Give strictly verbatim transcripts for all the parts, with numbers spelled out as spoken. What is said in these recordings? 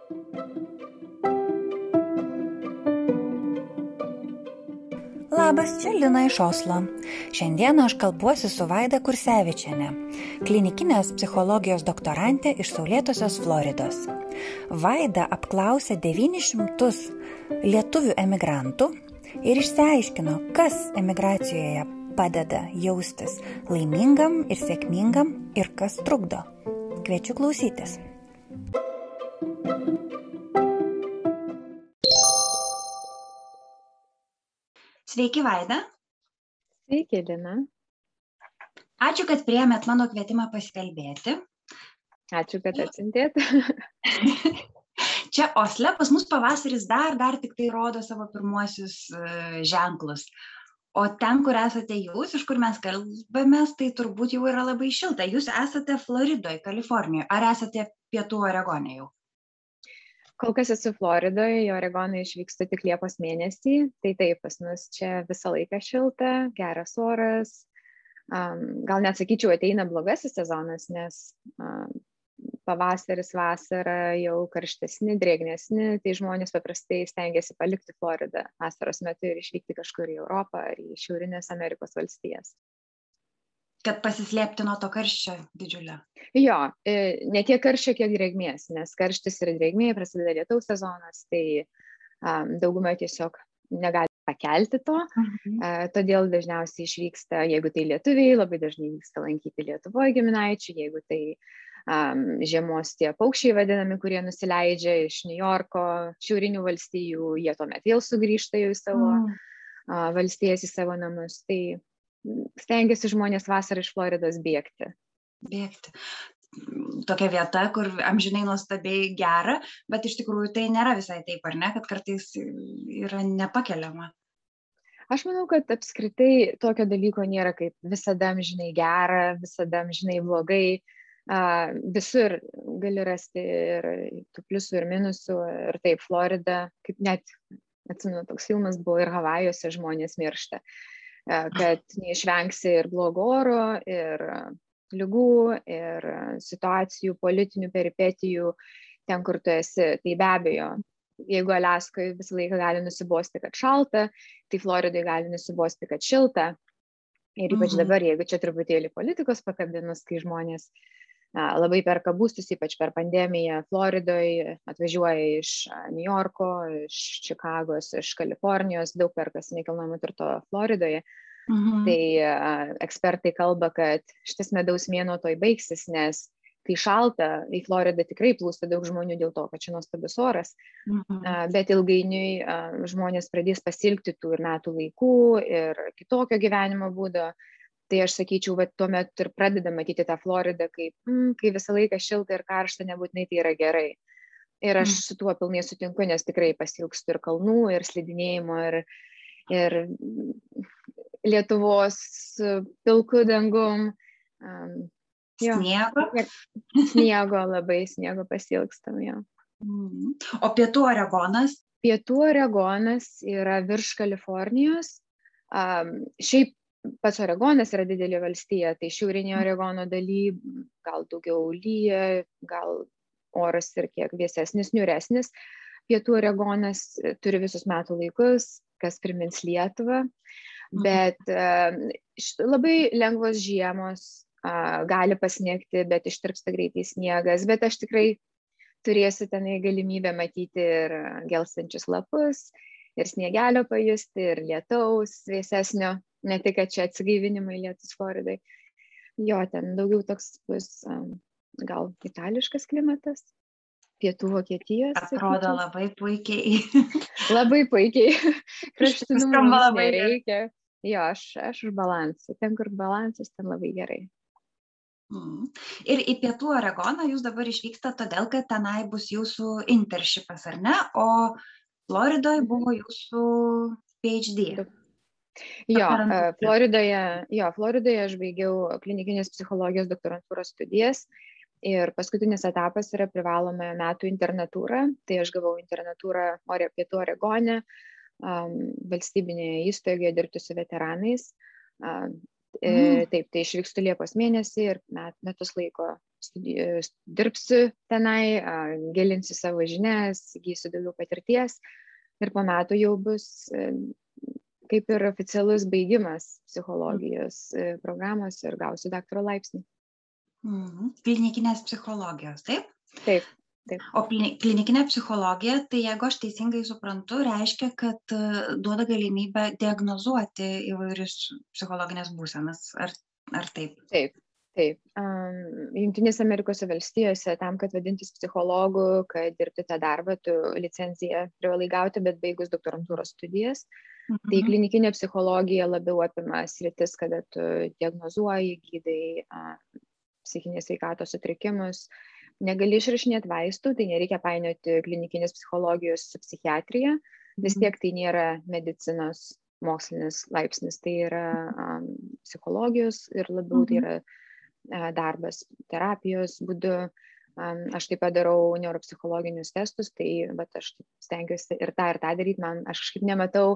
Labas, čia Lina iš Oslo. Šiandieną aš kalbuosi su Vaida Kursevičiene, klinikinės psichologijos doktorantė iš saulėtosios Floridos. Vaida apklausė devynis šimtus lietuvių emigrantų ir išsiaiškino, kas emigracijoje padeda jaustis laimingam ir sėkmingam ir kas trukdo. Kviečiu klausytis. Sveiki, Vaida. Sveiki, Lina. Ačiū, kad priėmėt mano kvietimą pasikalbėti. Ačiū, kad atsintėt. Čia Osle pas mus pavasaris dar, dar tik tai rodo savo pirmuosius uh, ženklus. O ten, kur esate jūs, iš kur mes kalbamės, tai turbūt jau yra labai šilta. Jūs esate Floridoje, Kalifornijoje. Ar esate Pietų Oregone jau? Kol kas esu Floridoje, į Oregoną išvykstu tik Liepos mėnesį. Tai taip, pas mus čia visą laiką šilta, geras oras. Um, gal net sakyčiau, ateina blogasis sezonas, nes um, pavasaris, vasara jau karštesni, drėgnesni, tai žmonės paprastai stengiasi palikti Floridą vasaros metu ir išvykti kažkur į Europą ar į Šiaurinės Amerikos valstijas. Kad pasislėpti nuo to karščio didžiulio. Jo, ne tiek karščio, kiek drėgmės, nes karštis ir drėgmė prasideda lietaus sezonas, tai um, dauguma tiesiog negali pakelti to, mhm. uh, todėl dažniausiai išvyksta, jeigu tai lietuviai, labai dažnai vyksta lankyti Lietuvoje giminaičių, jeigu tai um, žiemos tie paukščiai vadinami, kurie nusileidžia iš New Yorko, šiaurinių valstijų, jie tuomet vėl sugrįžta jau į savo mhm. uh, valstijas, į savo namus, tai stengiasi žmonės vasarą iš Floridos bėgti. Bėgti. Tokia vieta, kur amžinai nuostabiai gera, bet iš tikrųjų tai nėra visai taip, ar ne, kad kartais yra nepakeliama. Aš manau, kad apskritai tokio dalyko nėra kaip visada amžinai gera, visada amžinai blogai. Visur gali rasti ir tų pliusų ir minusų. Ir taip, Florida, kaip net, atsimenu, toks filmas buvo ir Havajuose žmonės miršta. Kad neišvengsi ir blogo oro, ir ligų, ir situacijų, politinių peripetijų ten, kur tu esi. Tai be abejo, jeigu Aliaskoje visą laiką gali nusibosti, kad šalta, tai Floridoje gali nusibosti, kad šilta. Ir ypač mhm. dabar, jeigu čia truputėlį politikos pakabinus, kai žmonės a, labai perka būstus, ypač per pandemiją Floridoje, atvažiuoja iš New Yorko, iš Čikagos, iš Kalifornijos, daug perkasi nekilnojamo turto Floridoje. Mhm. Tai a, ekspertai kalba, kad šitas medaus mėnuo toj baigsis, nes kai šalta, į Floridą tikrai plūsta daug žmonių dėl to, kad čia nuostabus oras, mhm. a, bet ilgainiui a, žmonės pradės pasilgti tų ir metų laikų ir kitokio gyvenimo būdo. Tai aš sakyčiau, bet tuomet ir pradeda matyti tą Floridą, kaip, mm, kai visą laiką šilta ir karšta, nebūtinai tai yra gerai. Ir aš su tuo pilnai sutinku, nes tikrai pasilgstu ir kalnų, ir slidinėjimo, ir, ir Lietuvos pilku dangum. Um, jo. Sniego? Sniego, labai sniego pasilgstam, jo. Mm. O Pietų Oregonas? Pietų Oregonas yra virš Kalifornijos. Um, šiaip pats Oregonas yra didelė valstija, tai šiaurinėje Oregono daly gal daugiau lyja, gal oras ir kiek vėsesnis, niūresnis. Pietų Oregonas turi visus metų laikus, kas primins Lietuvą, bet uh, labai lengvos žiemos, uh, gali pasnigti, bet ištirpsta greitai sniegas, bet aš tikrai turėsiu tenai galimybę matyti ir gelstančius lapus, ir sniegelio pajusti, ir lietaus vėsesnio. Ne tik, kad čia atsigaivinimai lietus Floridai. Jo, ten daugiau toks bus um, gal itališkas klimatas, pietų Vokietijos. Atrodo sakyčiau. Labai puikiai. Labai puikiai. Kraštinumų mums nereikia. Jo, aš, aš už balansą. Ten, kur balansas, ten labai gerai. Mm. Ir į Pietų Oregoną jūs dabar išvykstate todėl, kad tenai bus jūsų internshipas, ar ne? O Floridoje buvo jūsų PhD. Jo, Floridoje, jo, Floridoje aš baigiau klinikinės psichologijos doktorantūros studijas ir paskutinis etapas yra privaloma metų internatūra. Tai aš gavau internatūrą Pietų Oregone, um, valstybinėje įstaigoje dirbti su veteranais. Um, mm. Taip, tai išvykstu Liepos mėnesį ir met, metus laiko studijų, dirbsiu tenai, gilinsiu savo žinias, įgysiu daugiau patirties ir po metų jau bus kaip ir oficialus baigimas psichologijos programos ir gausiu daktaro laipsnį. Mhm. Klinikinės psichologijos, taip? Taip. Taip. O klinikinė psichologija, tai jeigu aš teisingai suprantu, reiškia, kad duoda galimybę diagnozuoti įvairius psichologinės būsenas, ar, ar taip? Taip, taip. Um, Jungtinėse Amerikos valstijose tam, kad vadintis psichologu, kad dirbti tą darbą, tu licenciją privalai gauti, bet baigus doktorantūros studijas. Mhm. Tai klinikinė psichologija labiau apima sritis, kada tu diagnozuoji, gydai uh, psichinės sveikatos sutrikimus. Negali išrašinėti vaistų, tai nereikia painioti klinikinės psichologijos su psichiatrija, vis tiek tai nėra medicinos mokslinis laipsnis, tai yra um, psichologijos ir labiau tai yra uh, darbas terapijos būdu. Um, aš taip pat darau neuropsichologinius testus, tai bet aš stengiuosi ir tą ir tą daryti, man aš kažkaip nematau,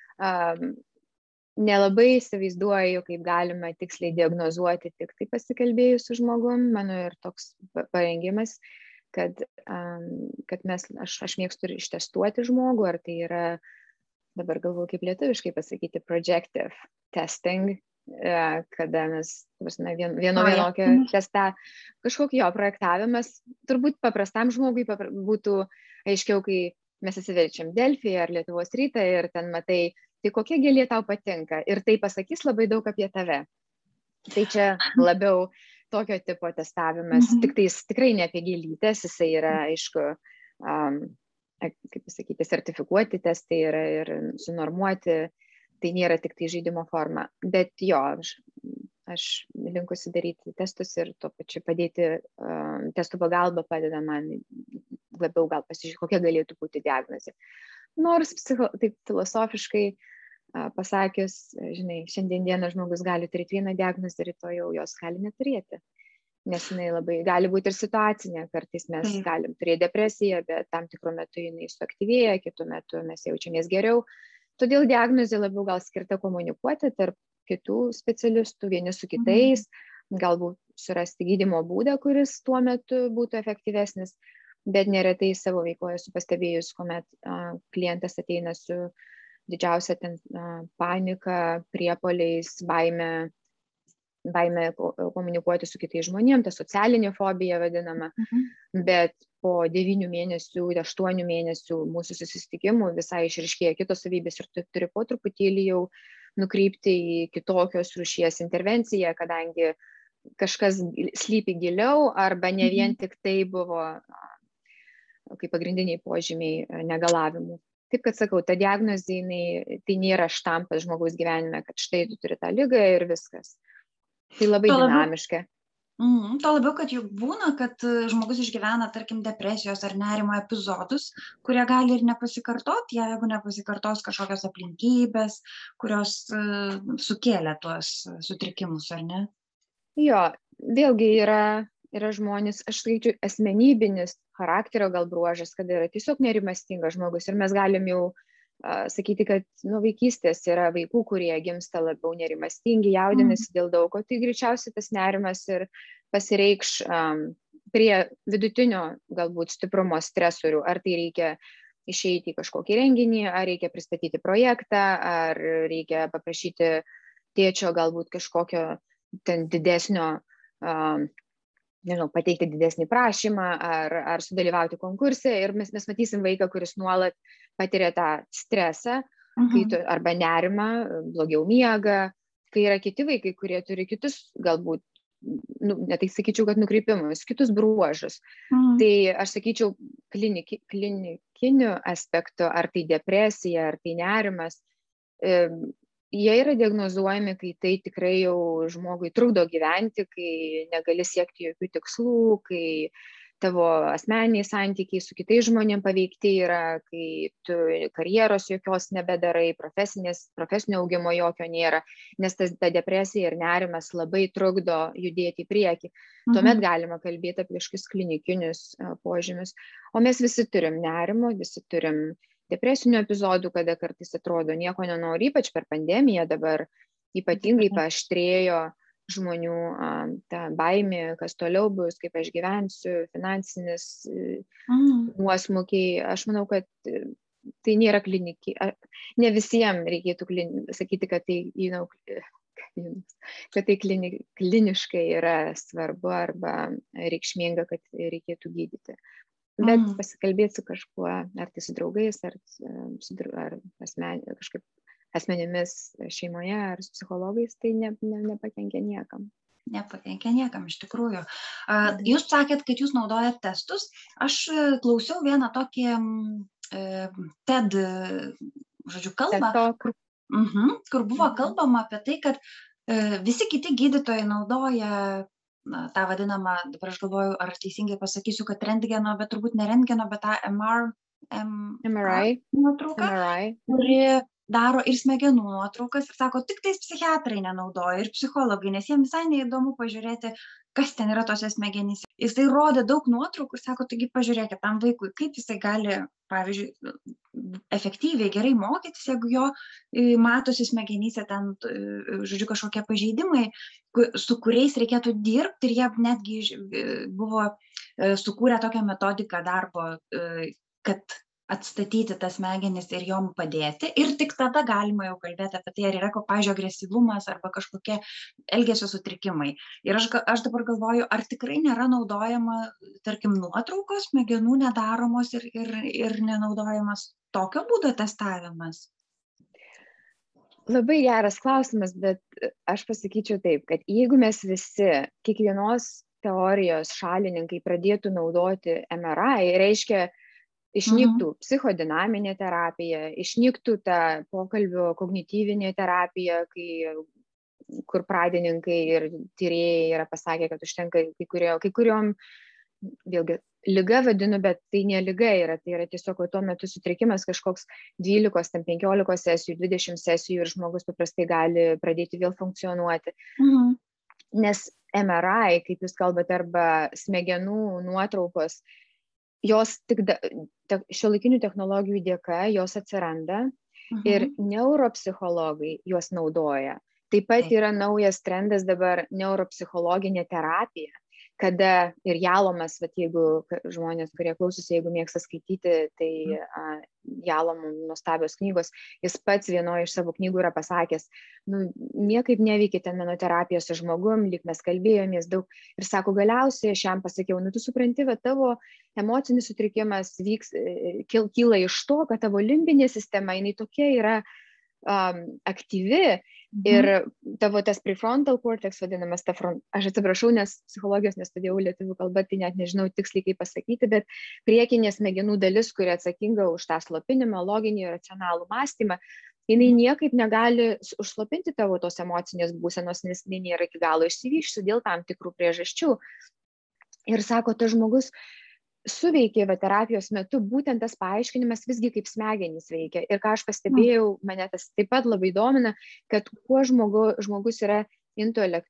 um, nelabai įsivaizduoju, kaip galima tiksliai diagnozuoti tik tai pasikalbėjus su žmogum. Mano ir toks parengimas, kad, um, kad mes, aš, aš mėgstu ir ištestuoti žmogų, ar tai yra, dabar galvoju, kaip lietuviškai pasakyti, projective testing, kada mes vien, vieno vienokio testą, kažkokį jo projektavimas, turbūt paprastam žmogui papra, būtų aiškiau, kai mes atsiverčiam Delfį ar Lietuvos rytą ir ten matai, tai kokia gėlė tau patinka ir tai pasakys labai daug apie tave. Tai čia labiau tokio tipo testavimas, mm-hmm. tik tais tikrai ne apie gėlytės, jisai yra, aišku, um, kaip pasakyti, sertifikuoti testai yra ir sunormuoti, tai nėra tik tai žaidimo forma. Bet jo, aš, aš linkusi daryti testus ir tuo pačiu padėti, um, testų pagalba padeda man labiau gal pasižiūrėti, kokia galėtų būti diagnozė. Nors psicho, taip filosofiškai a, pasakius, žinai, šiandien dieną žmogus gali turėti vieną diagnozę, rytoj jau jos gali neturėti. Nes jinai labai gali būti ir situacinė, kartais mes mm. galim turėti depresiją, bet tam tikru metu jinai suaktyvėja, kitu metu mes jaučiamės geriau. Todėl diagnozė labiau gal skirta komunikuoti tarp kitų specialistų, vieni su kitais, mm. galbūt surasti gydymo būdą, kuris tuo metu būtų efektyvesnis. Bet neretai savo veikloje esu pastebėjus, kuomet a, klientas ateina su didžiausia ten, a, panika, priepuoliais, baime, baime komunikuoti su kitais žmonėm, ta socialinė fobija vadinama. Mhm. Bet po devynių mėnesių, aštuonių mėnesių mūsų susitikimų visai išryškėja kitos savybės ir tu turi po truputėlį jau nukreipti į kitokios rūšies intervenciją, kadangi kažkas slypi giliau arba ne vien tik tai buvo kaip pagrindiniai požymiai negalavimų. Taip, kad sakau, ta diagnozė, jinai, tai nėra štampas žmogaus gyvenime, kad štai tu turi tą ligą ir viskas. Tai labai to dinamiška. Labiau, mm, to labiau, kad juk būna, kad žmogus išgyvena, tarkim, depresijos ar nerimo epizodus, kurie gali ir nepasikartoti, jeigu nepasikartos kažkokios aplinkybės, kurios uh, sukėlė tuos sutrikimus, ar ne? Jo, vėlgi yra... yra žmonės, aš skaičiu, asmenybinis charakterio gal bruožas, kad yra tiesiog nerimastingas žmogus ir mes galim jau uh, sakyti, kad nuo vaikystės yra vaikų, kurie gimsta labiau nerimastingi, jaudinasi mm. dėl daug ko, tai greičiausiai tas nerimas ir pasireikš um, prie vidutinio galbūt stiprumo stresorių, ar tai reikia išeiti į kažkokį renginį, ar reikia pristatyti projektą, ar reikia paprašyti tėčio galbūt kažkokio ten didesnio um, nežinau, pateikti didesnį prašymą ar, ar sudalyvauti konkurse ir mes, mes matysim vaiką, kuris nuolat patiria tą stresą mhm. kai tu, arba nerimą, blogiau miega, kai yra kiti vaikai, kurie turi kitus galbūt, nu, netai sakyčiau, kad nukreipimus, kitus bruožus. Mhm. Tai aš sakyčiau kliniki, klinikiniu aspektu, ar tai depresija, ar tai nerimas, e, jie yra diagnozuojami, kai tai tikrai jau žmogui trukdo gyventi, kai negali siekti jokių tikslų, kai tavo asmeniniai santykiai su kitais žmonėm paveikti yra, kai tu karjeros jokios nebedarai, profesinio augimo jokio nėra, nes tas, ta depresija ir nerimas labai trukdo judėti į priekį. Mhm. Tuomet galima kalbėti apie kažkokius klinikinius uh, požymius. O mes visi turim nerimo, visi turim depresinių epizodų, kada kartais atrodo nieko nenori, ypač per pandemiją dabar ypatingai paaštrėjo žmonių ta baimė, kas toliau bus, kaip aš gyvensiu, finansinis mm. nuosmukiai. Aš manau, kad tai nėra kliniki. Ne visiems reikėtų klini, sakyti, kad tai, you know, kad tai klini, kliniškai yra svarbu arba reikšminga, kad reikėtų gydyti. Bet mm. pasikalbėti su kažkuo, ar tai su draugais, ar, su, ar asmen, kažkaip asmenimis šeimoje, ar su psichologais, tai ne, ne, nepakenkia niekam. Nepakenkia niekam, iš tikrųjų. Mm. Jūs sakėt, kad jūs naudojat testus. Aš klausiau vieną tokį TED, žodžiu, kalbą, kur, uh-huh, kur buvo kalbama apie tai, kad visi kiti gydytojai naudoja na, tą vadinamą, dabar aš galvoju, ar teisingai pasakysiu, kad rentgeno, bet turbūt ne rentgeno, bet tą M R, M, M R I nuotrauką, M R I. Kuri daro ir smegenų nuotraukas ir sako, tik tais psichiatrai nenaudoja ir psichologai, nes jiems visai neįdomu pažiūrėti, kas ten yra tose smegenyse. Jisai rodė daug nuotraukų ir sako, taigi pažiūrėkit tam vaikui, kaip jisai gali, pavyzdžiui, efektyviai, gerai mokytis, jeigu jo matosi smegenyse ten, žodžiu, kažkokie pažeidimai, su kuriais reikėtų dirbti ir jie netgi buvo sukūrę tokią metodiką darbo, kad atstatyti tas smegenis ir jom padėti. Ir tik tada galima jau kalbėti apie tai, ar yra, pavyzdžiui, agresyvumas arba kažkokie elgesio sutrikimai. Ir aš, aš dabar galvoju, ar tikrai nėra naudojama, tarkim, nuotraukos, smegenų nedaromos ir, ir, ir nenaudojamas tokio būdo testavimas? Labai geras klausimas, bet aš pasakyčiau taip, kad jeigu mes visi, kiekvienos teorijos šalininkai pradėtų naudoti M R I, reiškia, išnyktų mhm. psichodinaminė terapija, išnyktų ta pokalbio kognityvinė terapija, kai, kur pradininkai ir tyrėjai yra pasakę, kad užtenka kai, kurio, kai kuriom, vėlgi, liga vadinu, bet tai ne liga yra, tai yra tiesiog tuo metu sutrikimas kažkoks dvylikos, penkiolikos sesijų, dvidešimt sesijų ir žmogus paprastai gali pradėti vėl funkcionuoti. Mhm. Nes M R I, kaip jūs kalbate, arba smegenų nuotraukos, jos tik da, te, šiuolaikinių technologijų dėka jos atsiranda uh-huh. ir neuropsichologai juos naudoja. Taip pat yra naujas trendas dabar neuropsichologinė terapija, kada ir Jalomas, vat, jeigu žmonės, kurie klausosi, jeigu mėgsta skaityti, tai uh, Jalomų nuostabios knygos, jis pats vienoje iš savo knygų yra pasakęs, nu, niekaip neveikia ten menoterapija su žmogum, lyg mes kalbėjomės daug, ir sako, galiausiai aš jam pasakiau, nu, tu supranti, va, tavo emocinis sutrikimas vyks, kil, kyla iš to, kad tavo limbinė sistema, jinai tokia yra um, aktyvi, mhm. ir tavo tas prefrontal cortex vadinamas, ta front, aš atsiprašau, nes psichologijos nestudijau lietuvių kalbą, tai net nežinau tiksliai kaip pasakyti, bet priekinė smegenų dalis, kuri atsakinga už tą slopinimą, loginį ir racionalų mąstymą, jinai niekaip negali užslopinti tavo tos emocinės būsenos, nes jinai nėra iki galo išsivyščiusi dėl tam tikrų priežasčių. Ir sako, tas žmogus suveikė va, terapijos metu būtent tas paaiškinimas visgi kaip smegenys veikia. Ir ką aš pastebėjau, mane tas taip pat labai domina, kad kuo žmogu, žmogus yra intelekt,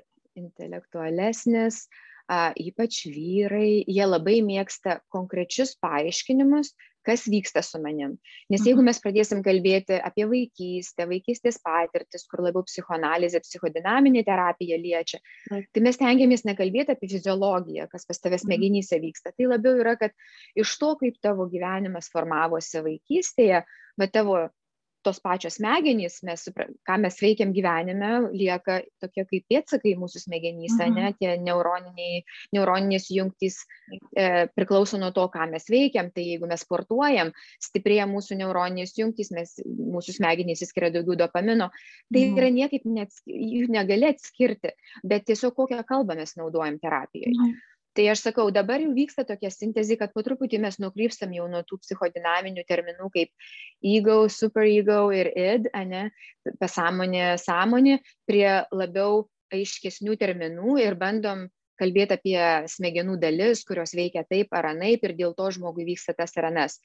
intelektualesnis, a, ypač vyrai, jie labai mėgsta konkrečius paaiškinimus, kas vyksta su manim. Nes jeigu mes pradėsim kalbėti apie vaikystę, vaikystės patirtis, kur labiau psichoanalizė, psichodinaminė terapija liečia, tai mes tengiamės nekalbėti apie fiziologiją, kas pas tavęs smegenyse vyksta. Tai labiau yra, kad iš to, kaip tavo gyvenimas formavosi vaikystėje, bet tavo tos pačios smegenys, mes, ką mes veikiam gyvenime, lieka tokie kaip pėdsakai mūsų smegenyse, mhm. ne, tie neuroniniai, neuroninės jungtys e, priklauso nuo to, ką mes veikiam, tai jeigu mes sportuojam, stiprėja mūsų neuroninės jungtys, mes, mūsų smegenys įskiria daugiau dopamino, tai mhm. yra niekaip neats, jų negali atskirti, bet tiesiog kokią kalbą mes naudojam terapijoje. Mhm. Tai aš sakau, dabar jau vyksta tokia sintezė, kad po truputį mes nukrypstam jau nuo tų psichodinaminių terminų kaip ego, superego ir id, ane, pasąmonė, sąmonė, prie labiau aiškesnių terminų ir bandom kalbėti apie smegenų dalis, kurios veikia taip ar anaip ir dėl to žmogui vyksta tas ar anas.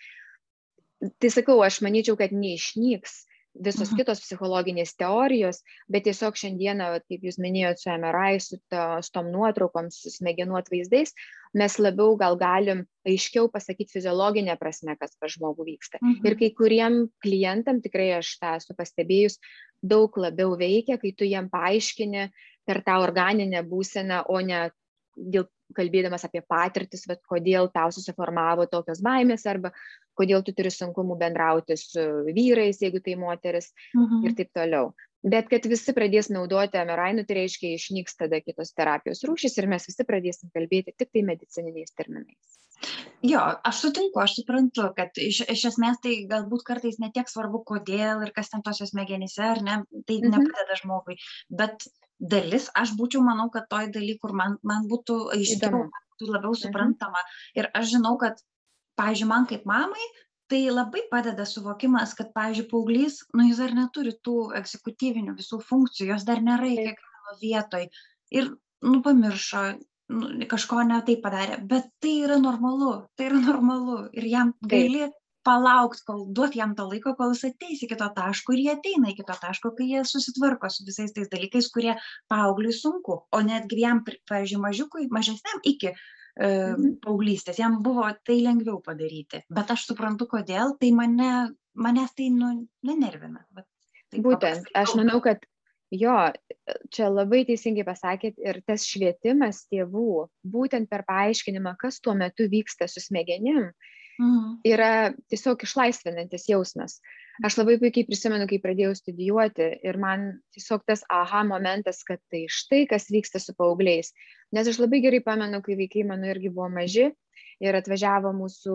Tai sakau, aš manyčiau, kad neišnyks visos mhm. kitos psichologinės teorijos, bet tiesiog šiandieną, kaip jūs minėjote, su M R I, su, to, su tom nuotraukom, su smegenų atvaizdais, mes labiau gal galim aiškiau pasakyti fiziologinę prasme, kas pas žmogų vyksta. Mhm. Ir kai kuriem klientam, tikrai aš tą esu pastebėjus, daug labiau veikia, kai tu jiem paaiškini per tą organinę būseną, o ne dėl, kalbėdamas apie patirtis, bet kodėl tau susiformavo tokios baimės, arba kodėl tu turi sunkumų bendrauti su vyrais, jeigu tai moteris, Mhm. ir taip toliau. Bet kad visi pradės naudoti amirainų, tai reiškia išnyks tada kitos terapijos rūšys ir mes visi pradėsim kalbėti tik tai medicininiais terminais. Jo, aš sutinku, aš suprantu, kad iš, iš esmės tai galbūt kartais netiek svarbu, kodėl ir kas ten tose smegenyse, ar ne, tai Mhm. nepadeda žmogui. Bet dalis, aš būčiau, manau, kad toj daly, kur man, man būtų aiškiau, Įdomu. man būtų labiau Mhm. suprantama. Ir aš žinau, kad, pavyzdžiui, man kaip mamai, tai labai padeda suvokimas, kad, pavyzdžiui, paauglys, nu, jis dar neturi tų egzekutyvinių visų funkcijų, jos dar nėra iki Taip. galo vietoj. Ir, nu, pamiršo, nu, kažko ne taip padarė, bet tai yra normalu, tai yra normalu. Ir jam gali palaukti, kol duot jam to laiko, kol jis ateis iki to taško, ir jie ateina iki to taško, kai jie susitvarko su visais tais dalykais, kurie paaugliui sunku. O netgi jam, pavyzdžiui, mažiukui, mažesniam iki e, Mhm. paauglystės, jam buvo tai lengviau padaryti. Bet aš suprantu, kodėl, tai mane, manęs tai nu, nenervina. Vat, taip Būtent, paprastai aš kalbant. manau, kad jo, čia labai teisingai pasakėt, ir tas švietimas tėvų, būtent per paaiškinimą, kas tuo metu vyksta su smegenim, Mhm. yra tiesiog išlaisvinantis jausmas. Aš labai puikiai prisimenu, kai pradėjau studijuoti, ir man tiesiog tas aha momentas, kad tai štai, kas vyksta su paaugliais. Nes aš labai gerai pamenu, kai vaikai mano irgi buvo maži ir atvažiavo mūsų,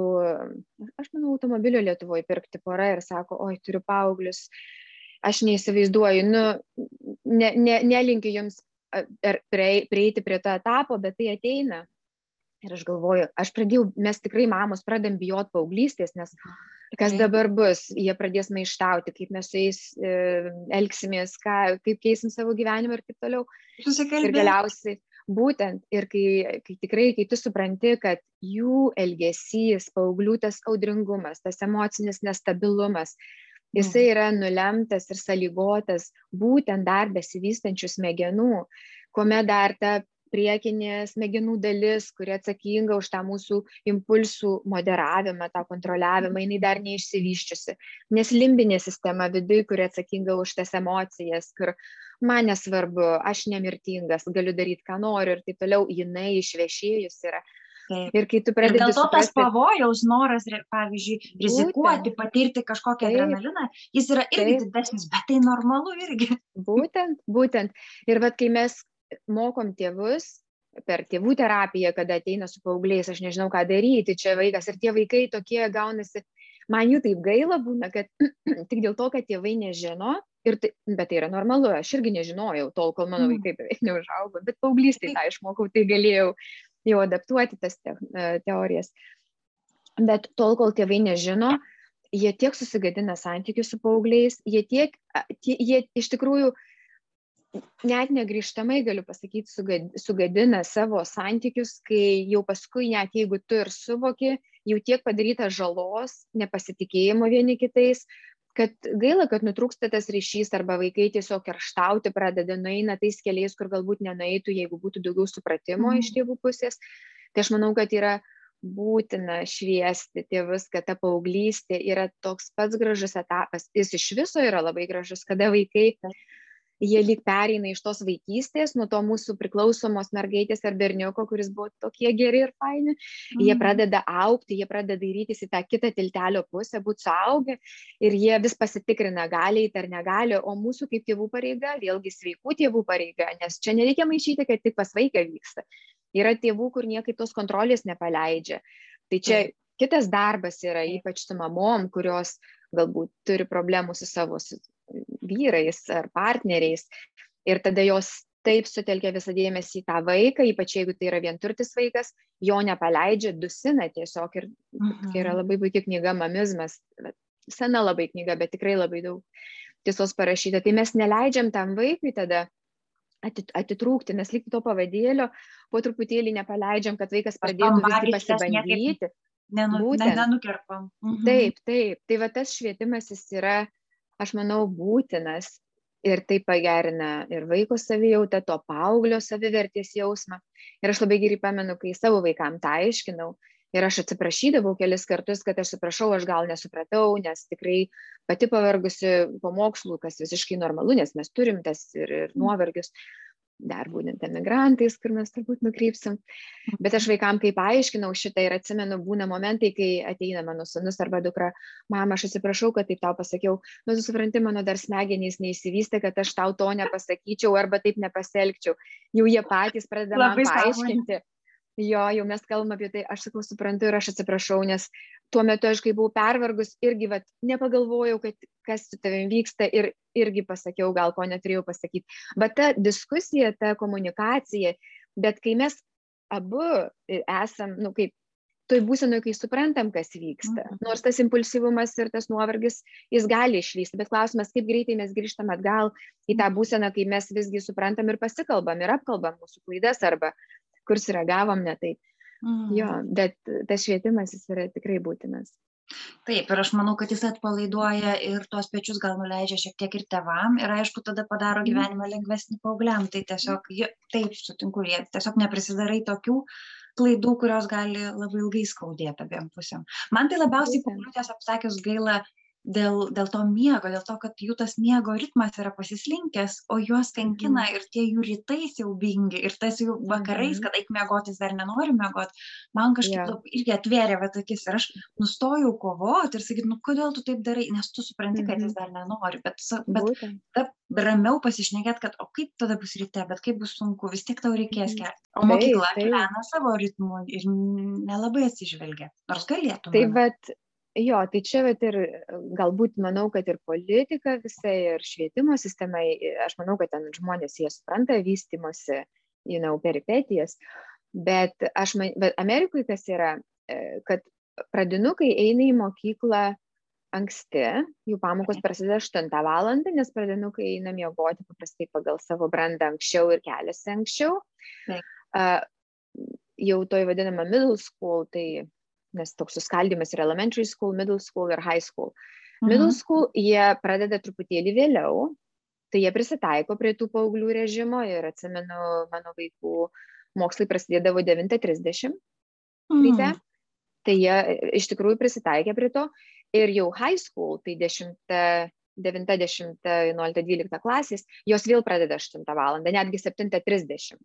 aš manau, automobilio Lietuvoje pirkti pora ir sako, oi, turiu paauglius, aš neįsivaizduoju, nu, ne, ne, nelinkiu jums ar prieiti prie to etapo, bet tai ateina. Ir aš galvoju, aš pradėjau, mes tikrai mamos pradėm bijot paauglystės, nes kas Taip. dabar bus, jie pradės maištauti, kaip mes su jais e, elgsimės, ką, kaip keisim savo gyvenimą ir taip toliau. Ir Susikalbėti. galiausiai, būtent, ir kai, kai tikrai, kai tu supranti, kad jų elgesys, paauglių tas audringumas, tas emocinis nestabilumas, jisai yra nulemtas ir sąlygotas būtent dar besivystančių smegenų, kuomet dar ta priekinė smegenų dalis, kuri atsakinga už tą mūsų impulsų moderavimą, tą kontroliavimą, jinai dar neišsivyščiusi. Nes limbinė sistema viduje, kuri atsakinga už tas emocijas, kur man nesvarbu, aš nemirtingas, galiu daryti, ką noriu ir taip toliau, jinai išvešėjus yra. Taip. Ir kai tu Ir pradedi dėl to tas suprasti, pavojaus noras, re- pavyzdžiui, rizikuoti, patirti kažkokią Taip. adrenaliną, jis yra irgi Taip. didesnis, bet tai normalu irgi. būtent, būtent. Ir vat, kai mes mokom tėvus per tėvų terapiją, kada ateina su paaugliais, aš nežinau, ką daryti, čia vaikas, ir tie vaikai tokie gaunasi, man jų taip gaila būna, kad tik dėl to, kad tėvai nežino, ir tai, bet tai yra normalu, aš irgi nežinojau, tol, kol mano Mm. vaikai beveik neužaugo, bet paauglystėje tą išmokau, tai galėjau jau adaptuoti tas te, e, teorijas. Bet tol, kol tėvai nežino, jie tiek susigadina santykius su paaugliais, jie tiek, a, tie, jie iš tikrųjų net negrįžtamai, galiu pasakyti, sugad- sugadina savo santykius, kai jau paskui, net jeigu tu ir suvoki, jau tiek padaryta žalos, nepasitikėjimo vieni kitais, kad gaila, kad nutrūksta tas ryšys, arba vaikai tiesiog kerštauti pradeda, nueina tais keliais, kur galbūt nenueitų, jeigu būtų daugiau supratimo Mhm. iš tėvų pusės. Tai aš manau, kad yra būtina šviesti tėvus, kad ta paauglystė yra toks pats gražus etapas. Jis iš viso yra labai gražus, kada vaikai, jie lyg pereina iš tos vaikystės, nuo to mūsų priklausomos mergaitės ar berniuko, kuris buvo tokie geri ir faini, jie Mhm. pradeda augti, jie pradeda dairytis į tą kitą tiltelio pusę, būti suaugę, ir jie vis pasitikrina, gali eiti ar negali, o mūsų kaip tėvų pareiga, vėlgi sveikų tėvų pareiga, nes čia nereikia maišyti, kad tik pas vaiką vyksta. Yra tėvų, kur niekaip tos kontrolės nepaleidžia. Tai čia Taip. kitas darbas yra, Taip. ypač su mamom, kurios galbūt turi problemų su savo su vyrais ar partneriais. Ir tada jos taip sutelkia visą dėmesį į tą vaiką, ypač jeigu tai yra vienturtis vaikas, jo nepaleidžia, dusina tiesiog. Ir Mhm. tokia yra labai puikia knyga Mamizmas. Sena labai knyga, bet tikrai labai daug tiesos parašyta. Tai mes neleidžiam tam vaikui tada ati- atitrūkti, mes lyg to pavadėlio po truputėlį nepaleidžiam, kad vaikas Tos pradėtų visgi bambagyslės niekaip pasibandyti. Nenu, ne, Būtent. nenukerpam. Mhm. Taip, taip. Tai va tas švietimas jis yra, aš manau, būtinas, ir tai pagerina ir vaiko savijautą, to paauglio savivertės jausmą. Ir aš labai gerai pamenu, kai savo vaikam tą aiškinau, ir aš atsiprašydavau kelis kartus, kad aš atsiprašau, aš gal nesupratau, nes tikrai pati pavargusi po mokslų, kas visiškai normalu, nes mes turim tas ir, ir nuovargius. dar būtent emigrantais, kur mes turbūt nukrypsim. Bet aš vaikam, kai paaiškinau šitą ir atsimenu, būna momentai, kai ateina mano sūnus arba dukra, mama, aš atsiprašau, kad taip tau pasakiau, nu, tu supranti, mano dar smegenys neįsivystė, kad aš tau to nepasakyčiau arba taip nepasielgčiau. Jau jie patys pradeda man paaiškinti. Jo, jau mes kalbam apie tai, aš sakau, suprantu ir aš atsiprašau, nes tuo metu aš, kai buvau pervargus, irgi vat, nepagalvojau, kad kas su tavim vyksta ir irgi pasakiau, gal ko neturėjau pasakyti. Bet ta diskusija, ta komunikacija, bet kai mes abu esam, nu kaip, toj būsenoj, kai suprantam, kas vyksta, nors tas impulsyvumas ir tas nuovargis, jis gali išvysti, bet klausimas, kaip greitai mes grįžtam atgal į tą būseną, kai mes visgi suprantam ir pasikalbam ir apkalbam mūsų klaidas arba kur sureagavom ne taip. Mm. Jo, bet tas švietimas jis yra tikrai būtinas. Taip, ir aš manau, kad jis atpalaiduoja ir tuos pečius gal nuleidžia šiek tiek ir tėvam ir aišku, tada padaro gyvenimą lengvesnį paaugliam. Tai tiesiog, taip, sutinku, jie tiesiog neprisidarai tokių klaidų, kurios gali labai ilgai skaudėti abiem pusėm. Man tai labiausiai paauglių apsakius gaila dėl, dėl to miego, dėl to, kad jų tas miego ritmas yra pasislinkęs, o juos kankina mm. ir tie jų rytai siaubingi ir tas jų vakarais, mm. kad eik miegotis dar nenori miegot, man kažkaip yeah. labai irgi atvėrė va akis ir aš nustojau kovoti ir sakyti, nu kodėl tu taip darai, nes tu supranti, mm. kad jis dar nenori, bet, bet ta, ramiau pasišnekėt, kad o kaip tada bus ryte, bet kaip bus sunku, vis tiek tau reikės kelti. O mokykla gyvena savo ritmu ir nelabai atsižvelgia, nors galėtų. Tai bet jo, tai čia vat ir galbūt manau, kad ir politika visa, ir švietimo sistema, aš manau, kad ten žmonės jie supranta vystymosi, you know, peripetijas, bet aš man, bet Amerikoje kas yra, kad pradinukai eina į mokyklą anksti, jų pamokos prasideda aštuntą valandą, nes pradinukai eina miegoti paprastai pagal savo brandą anksčiau ir keliasi anksčiau. Uh, jau toj vadinama middle school, tai nes toks suskaldymas yra elementary school, middle school ir high school. Mhm. Middle school jie pradeda truputėlį vėliau, tai jie prisitaiko prie tų paauglių režimo ir atsimenu, mano vaikų mokslai prasidėdavo devintą trisdešimt ryte, mhm. tai jie iš tikrųjų prisitaikė prie to ir jau high school, tai dešimtą, devintą, dešimtą, vienuoliktą, dvyliktą klasės, jos vėl pradeda aštuntą valandą, netgi septintą trisdešimt.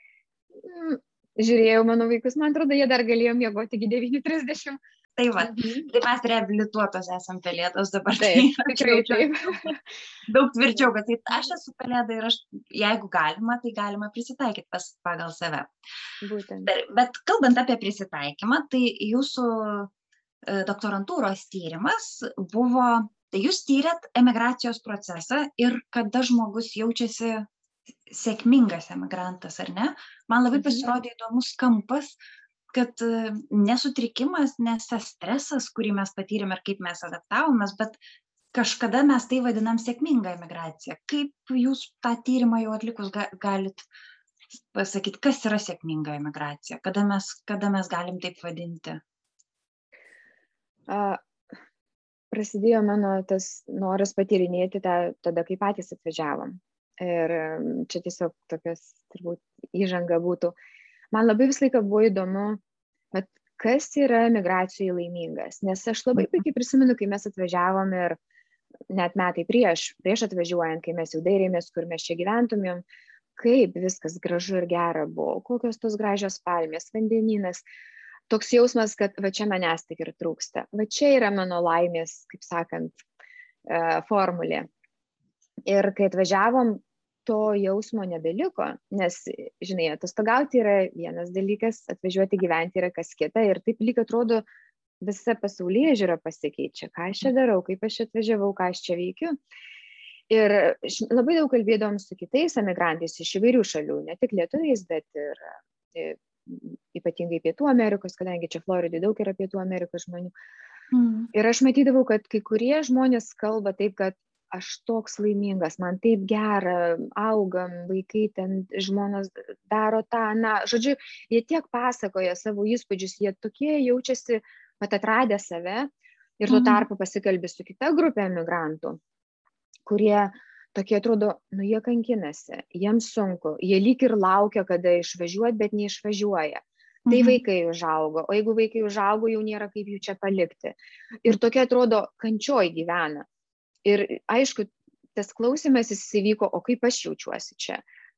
Žiūrėjau mano vaikus, man atrodo, jie dar galėjo miegoti iki devynių trisdešimt. Tai va, mhm. tai mes reabilituotos esam pelėdos dabar. Taip, tikrai taip. Daug tvirčiau, kad tai aš esu pelėda ir aš, jeigu galima, tai galima prisitaikyti pas, pagal save. Būtent. Bet kalbant apie prisitaikymą, tai jūsų doktorantūros tyrimas buvo, tai jūs tyrėt emigracijos procesą ir kada žmogus jaučiasi sėkmingas emigrantas, ar ne? Man labai pasirodė įdomus kampas, kad nesutrikimas, nes tas stresas, kurį mes patyrėm ir kaip mes adaptavomės, bet kažkada mes tai vadinam sėkmingą emigraciją. Kaip jūs tą tyrimą jau atlikus galit pasakyti, kas yra sėkminga emigracija? Kada mes, kada mes galim taip vadinti? A, prasidėjo mano tas noras patyrinėti tą, tada, kai patys atvažiavom. Ir čia tiesiog tokias, turbūt, įžanga būtų. Man labai visą laiką buvo įdomu, bet kas yra emigracijoje laimingas. Nes aš labai puikiai prisimenu, kai mes atvažiavom ir net metai prieš, prieš atvažiuojant, kai mes jau dairėmės, kur mes čia gyventumėm, kaip viskas gražu ir gera buvo, kokios tos gražios palmės, vandenynas. Toks jausmas, kad va čia manęs tik ir trūksta. Va čia yra mano laimės, kaip sakant, formulė. Ir kai atvažiavom, to jausmo nebeliko, nes, žinai, atostogauti yra vienas dalykas, atvažiuoti gyventi yra kas kita ir taip lyg atrodo visa pasaulėžiūra pasikeičia, ką aš čia darau, kaip aš čia atvažiavau, ką aš čia veikiu. Ir labai daug kalbėdavom su kitais emigrantais iš įvairių šalių, ne tik lietuviais, bet ir, ir ypatingai Pietų Amerikos, kadangi čia Floridai daug yra Pietų Amerikos žmonių. Mm. Ir aš matydavau, kad kai kurie žmonės kalba taip, kad aš toks laimingas, man taip gera, augam, vaikai ten, žmonos daro tą, na, žodžiu, jie tiek pasakoja savo įspūdžius, jie tokie jaučiasi, pat atradę save ir tuo tarpu pasikalbė su kita grupė emigrantų, kurie tokie atrodo, nu jie kankinasi, jiems sunku, jie lyg ir laukia, kada išvažiuot, bet neišvažiuoja. Tai mhm. vaikai užaugo, o jeigu vaikai užaugo, jau nėra kaip jų čia palikti. Ir tokie atrodo, kančioj gyvena. Ir aišku, tas klausimas jis įvyko, o kaip aš jaučiuosi čia.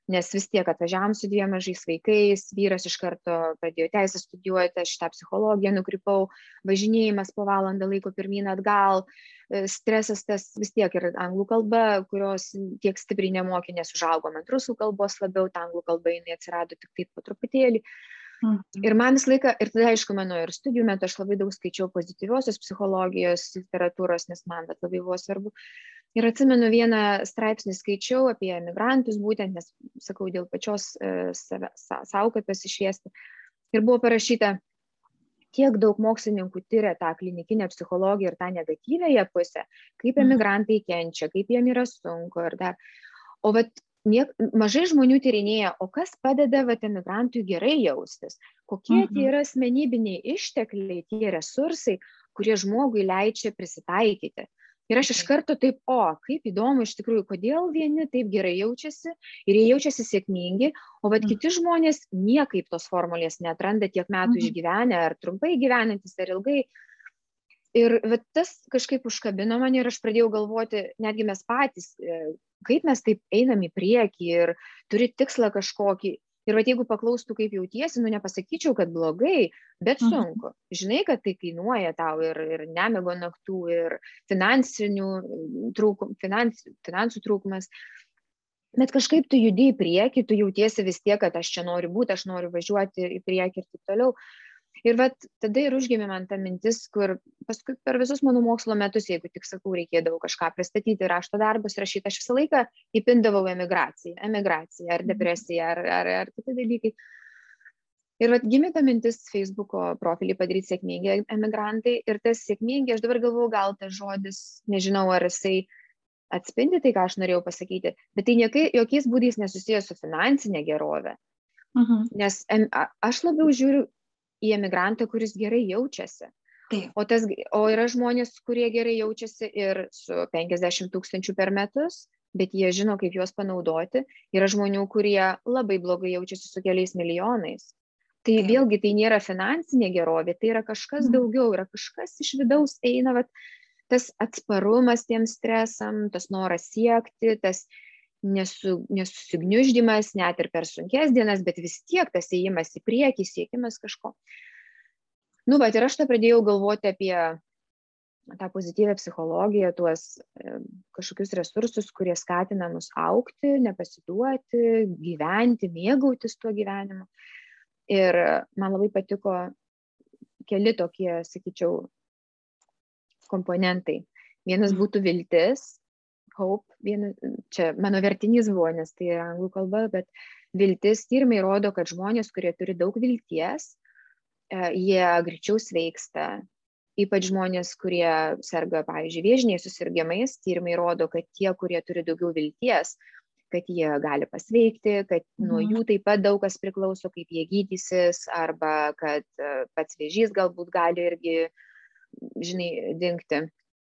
nes vis tiek atvažiavom su dviem mažais vaikais, vyras iš karto pradėjo teisę studijuoti, aš tą psichologiją nukrypau, važinėjimas po valandą laiko pirmyn atgal, stresas tas vis tiek ir anglų kalba, kurios tiek stipriai nemokė, nes užaugom ant rusų kalbos labiau, ta anglų kalba jinai atsirado tik taip po truputėlį. Ir man vis laiką, ir tada aišku, mano ir studijų metu aš labai daug skaičiau pozityviosios psichologijos literatūros, nes man bet labai buvo svarbu. Ir atsimenu vieną straipsnį skaičiau apie emigrantus būtent, nes, sakau, dėl pačios e, save, sa, savo kaip pasišviesti. Ir buvo parašyta, kiek daug mokslininkų tyria tą klinikinę psichologiją ir tą negatyvėje pusę, kaip emigrantai kenčia, kaip jiem yra sunku ir dar. O vat niek, mažai žmonių tyrinėja, o kas padeda vat emigrantui gerai jaustis, kokie mhm. tie yra asmenybiniai ištekliai, tie resursai, kurie žmogui leidžia prisitaikyti. Ir aš iš karto taip, o, kaip įdomu iš tikrųjų, kodėl vieni taip gerai jaučiasi ir jie jaučiasi sėkmingi, o vat kiti žmonės niekaip tos formulės neatranda tiek metų išgyvenę, ar trumpai gyvenantis, ar ilgai. Ir vat tas kažkaip užkabino mane ir aš pradėjau galvoti, netgi mes patys, kaip mes taip einam į priekį ir turi tikslą kažkokį. Ir vat jeigu paklaustų, kaip jautiesi, nu nepasakyčiau, kad blogai, bet sunku. Žinai, kad tai kainuoja tau ir, ir nemigo naktų, ir finansinių trūkum, finans, finansų trūkumas. Bet kažkaip tu judi į priekį, tu jautiesi vis tiek, kad aš čia noriu būti, aš noriu važiuoti į priekį ir taip toliau. Ir vat tada ir užgimė man ta mintis, kur paskui per visus mano mokslo metus, jeigu tik sakau, reikėdavo kažką pristatyti, rašto darbus rašyti, aš visą laiką įpindavau emigraciją, emigraciją ar depresiją ar, ar, ar kiti dalykai. Ir vat gimė ta mintis Facebooko profilį padaryti sėkmingi emigrantai ir tas sėkmingi, aš dabar galvoju, gal tas žodis, nežinau, ar jisai atspindi tai, ką aš norėjau pasakyti, bet tai niekai, jokiais būdais nesusijęs su finansinė gerovė. Uh-huh. Nes em, a, aš labiau žiūriu į emigrantą, kuris gerai jaučiasi. Taip. O, tas, o yra žmonės, kurie gerai jaučiasi ir su penkiasdešimt tūkstančių per metus, bet jie žino, kaip juos panaudoti. Yra žmonių, kurie labai blogai jaučiasi su keliais milijonais. Tai Taip. Vėlgi tai nėra finansinė gerovė, tai yra kažkas mm. daugiau, yra kažkas iš vidaus eina, vat, tas atsparumas tiem stresam, tas noras siekti, tas nesu, nesusigniuždymas, net ir per sunkes dienas, bet vis tiek tas ėjimas į priekį, siekimas kažko. Nu, bet ir aš tą pradėjau galvoti apie tą pozityvę psichologiją, tuos e, kažkokius resursus, kurie skatina mus augti, nepasiduoti, gyventi, mėgautis tuo gyvenimu. Ir man labai patiko keli tokie, sakyčiau, komponentai. Vienas būtų viltis, hope, vienas, čia mano vertinys buvo, nes tai yra anglų kalba, bet viltis, tyrimai rodo, kad žmonės, kurie turi daug vilties, jie greičiau sveiksta. Ypač žmonės, kurie serga, pavyzdžiui, vėžiniais susirgimais, tyrimai rodo, kad tie, kurie turi daugiau vilties, kad jie gali pasveikti, kad mhm. nuo jų taip pat daug kas priklauso, kaip jie gydysis, arba kad pats vėžys galbūt gali irgi, žinai, dingti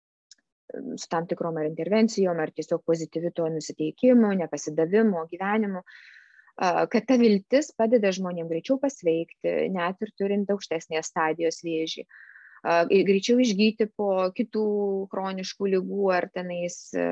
su tam tikrom ar intervencijom, ar tiesiog pozityviu tuo nusiteikimu, nepasidavimo, gyvenimu, kad ta viltis padeda žmonėms greičiau pasveikti, net ir turint aukštesnės stadijos vėžį, greičiau išgyti po kitų chroniškų ligų ar tenais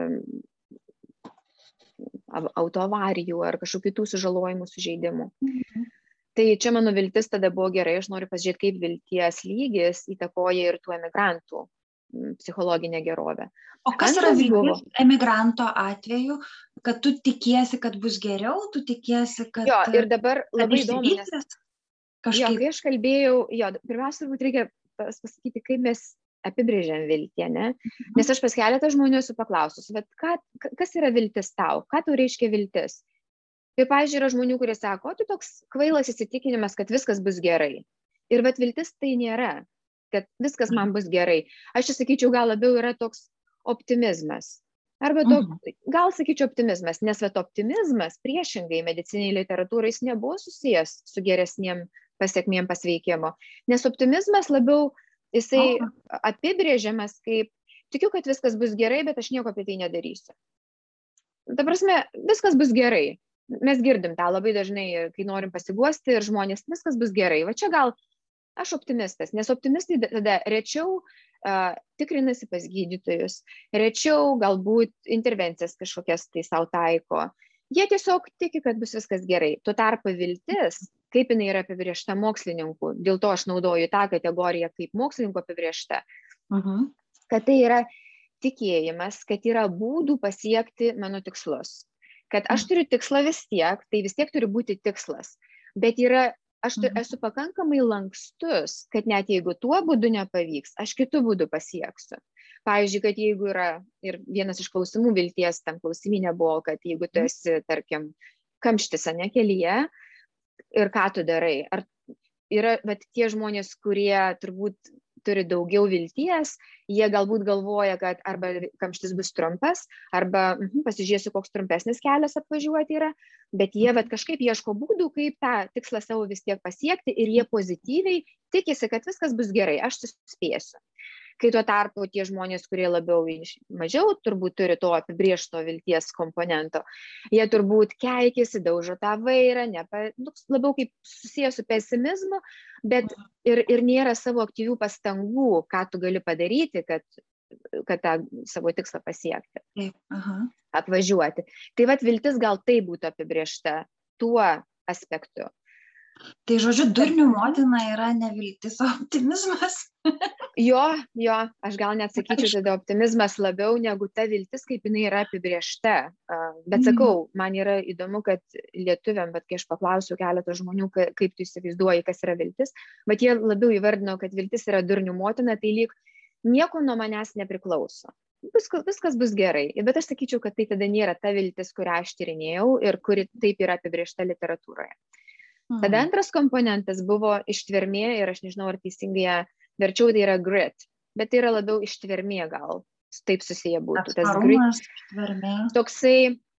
autoavarijų ar kažkokių kitų sužalojimų, sužeidimų. Mhm. Tai čia mano viltis tada buvo gerai, aš noriu pasižiūrėti, kaip vilties lygis įtakoja ir tų emigrantų psichologinę gerovę. O kas Antras yra viltis buvo... emigranto atveju, kad tu tikiesi, kad bus geriau, tu tikiesi, kad... Jo, ir dabar labai įdomu, nes... Kažkaip... Jo, kai aš kalbėjau, jo, pirmiausia, turbūt reikia pasakyti, kaip mes apibrėžiam viltį, ne? Nes aš pas keletą žmonių esu paklausus, bet ką, kas yra viltis tau? Ką tau reiškia viltis? Tai, pavyzdžiui, yra žmonių, kurie sako, o tu toks kvailas įsitikinimas, kad viskas bus gerai. Ir vat viltis tai nėra, kad viskas man bus gerai. Aš čia sakyčiau, gal labiau yra toks optimizmas. Arba toks, gal sakyčiau optimizmas, nes vat optimizmas priešingai mediciniai literatūrai jis nebuvo susijęs su geresniem pasiekmėm pasveikimo. Nes optimizmas labiau jisai apibrėžiamas kaip, tikiu, kad viskas bus gerai, bet aš nieko apie tai nedarysiu. Ta prasme, viskas bus gerai. Mes girdim tą labai dažnai, kai norim pasiguosti ir žmonės, viskas bus gerai. Va čia gal aš optimistas, nes optimistai tada rečiau uh, tikrinasi pas gydytojus, rečiau galbūt intervencijas kažkokias tai savo taiko, Jie tiesiog tiki, kad bus viskas gerai. Tuo tarpu viltis, kaip jinai yra apibrėžta mokslininkų, dėl to aš naudoju tą kategoriją kaip mokslininkų apibrėžta, Mhm. kad tai yra tikėjimas, kad yra būdų pasiekti mano tikslus. Kad aš turiu tikslą vis tiek, tai vis tiek turi būti tikslas. Bet yra, aš tu, Mhm. esu pakankamai lankstus, kad net jeigu tuo būdu nepavyks, aš kitų būdų pasieksiu. Pavyzdžiui, kad jeigu yra, ir vienas iš klausimų vilties tam klausimynė buvo, kad jeigu tu esi, tarkim, kamštis ane kelyje ir ką tu darai, ar yra, bet tie žmonės, kurie turbūt turi daugiau vilties, jie galbūt galvoja, kad arba kamštis bus trumpas, arba mhm, pasižiūrėsiu, koks trumpesnis kelias apvažiuoti yra, bet jie vat, kažkaip ieško būdų, kaip tą tikslą savo vis tiek pasiekti ir jie pozityviai tikisi, kad viskas bus gerai, aš suspėsiu. Kai tuo tarpu tie žmonės, kurie labiau mažiau turbūt turi to apibriežto vilties komponento, jie turbūt keikėsi, daužo tą vairą, nepa, nu, labiau kaip susijęs su pesimizmu, bet ir, ir nėra savo aktyvių pastangų, ką tu gali padaryti, kad, kad tą savo tikslą pasiekti, Taip, aha. apvažiuoti. Tai vat viltis gal tai būtų apibriežta tuo aspektu. Tai žodžiu, durnių motina yra ne viltis, o optimizmas. Jo, jo, aš gal net sakyčiau, tada optimizmas labiau negu ta viltis, kaip jinai yra apibriežta. Bet sakau, man yra įdomu, kad lietuviam, bet kai aš paklausiu keletą žmonių, kaip tu įsivaizduoji, kas yra viltis, bet jie labiau įvardino, kad viltis yra durnių motina, tai lyg nieko nuo manęs nepriklauso. Viskas, viskas bus gerai. Bet aš sakyčiau, kad tai tada nėra ta viltis, kurią aš tyrinėjau ir kuri taip yra apibriežta literatūroje. Tada antras komponentas buvo ištvermė ir aš nežinau, ar teisingai ją verčiau, tai yra grit, bet tai yra labiau ištvermė gal, taip susiję būtų. Atsparumas, ištvermė. Toksai,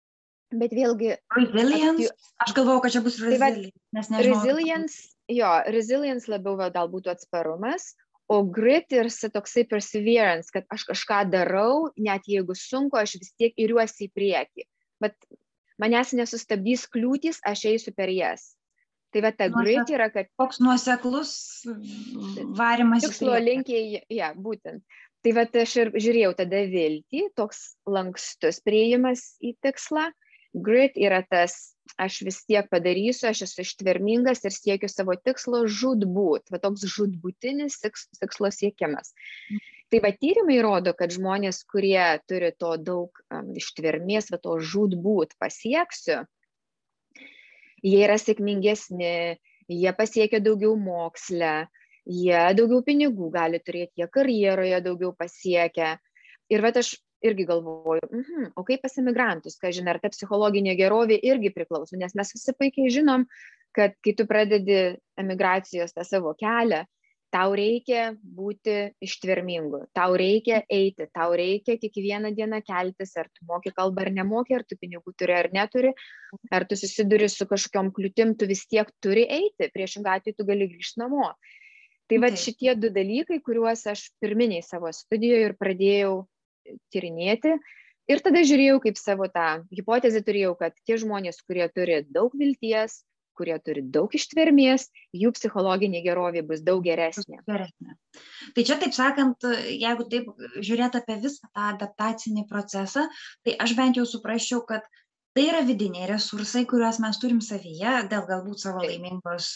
bet vėlgi... Resilience? Aš galvojau, kad čia bus resilience, nes nežinau. Resilience, jo, resilience labiau gal būtų atsparumas, o grit ir toksai perseverance, kad aš kažką darau, net jeigu sunku, aš vis tiek iriuosi į priekį. Bet manęs nesustabdys kliūtis, aš eisiu per jas. Tai va ta grit yra, kad... Koks nuoseklus varimas į tikslo linkiai, ja, būtent. Tai va aš ir žiūrėjau tada viltį, toks lankstus priėjimas į tikslą. Grit yra tas, aš vis tiek padarysiu, aš esu ištvermingas ir siekiu savo tikslo žūtbūt. Va toks žūtbūtinis tikslo siekimas. Tai va tyrimai rodo, kad žmonės, kurie turi to daug um, ištvermės, va to žūtbūt pasieksiu, jie yra sėkmingesni, jie pasiekia daugiau moksle, jie daugiau pinigų gali turėti, jie karjeroje daugiau pasiekia. Ir vat aš irgi galvoju, mhm, o kaip pas emigrantus, ką žinai, ar ta psichologinė gerovė irgi priklauso, nes mes visi puikiai žinom, kad kai tu pradedi emigracijos tą savo kelią, tau reikia būti ištvermingu, tau reikia eiti, tau reikia kiekvieną dieną keltis, ar tu moki kalbą ar nemoki, ar tu pinigų turi ar neturi, ar tu susiduri su kažkokiom kliūtim, tu vis tiek turi eiti, priešingą atveju tu gali grįžti namo. Tai va šitie du dalykai, kuriuos aš pirminiai savo studijoje ir pradėjau tyrinėti ir tada žiūrėjau kaip savo tą hipotezę turėjau, kad tie žmonės, kurie turi daug vilties, kurie turi daug ištvermės, jų psichologinė gerovė bus daug geresnė. geresnė. Tai čia, taip sakant, jeigu taip žiūrėt apie visą tą adaptacinį procesą, tai aš bent jau suprasčiau, kad tai yra vidiniai resursai, kuriuos mes turim savyje, dėl galbūt savo laimingos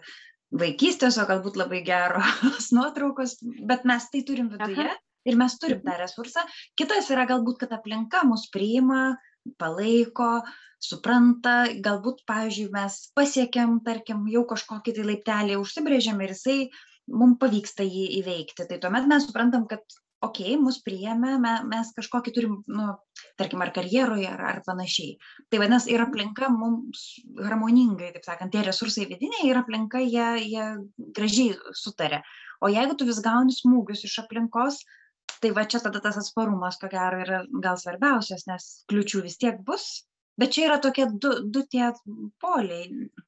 vaikystės, o galbūt labai geros nuotraukos, bet mes tai turim viduje. Aha. Ir mes turim tą resursą. Kitas yra galbūt, kad aplinka mus priima, palaiko, supranta, galbūt, pavyzdžiui, mes pasiekėm, tarkim, jau kažkokį tai laiptelį užsibrėžėm ir jisai mums pavyksta jį įveikti. Tai tuomet mes suprantam, kad, okei, okay, mus priėmė, mes kažkokį turim, nu, tarkim, ar karjeroje, ar, ar panašiai. Tai vadinasi, ir aplinka mums harmoningai, taip sakant, tie resursai vidiniai ir aplinka, jie, jie gražiai sutarė. O jeigu tu vis gauni smūgius iš aplinkos, tai va čia tada tas atsparumas, ko gero, yra gal svarbiausias, nes kliūčių vis tiek bus. Bet čia yra tokie du, du tie poliai.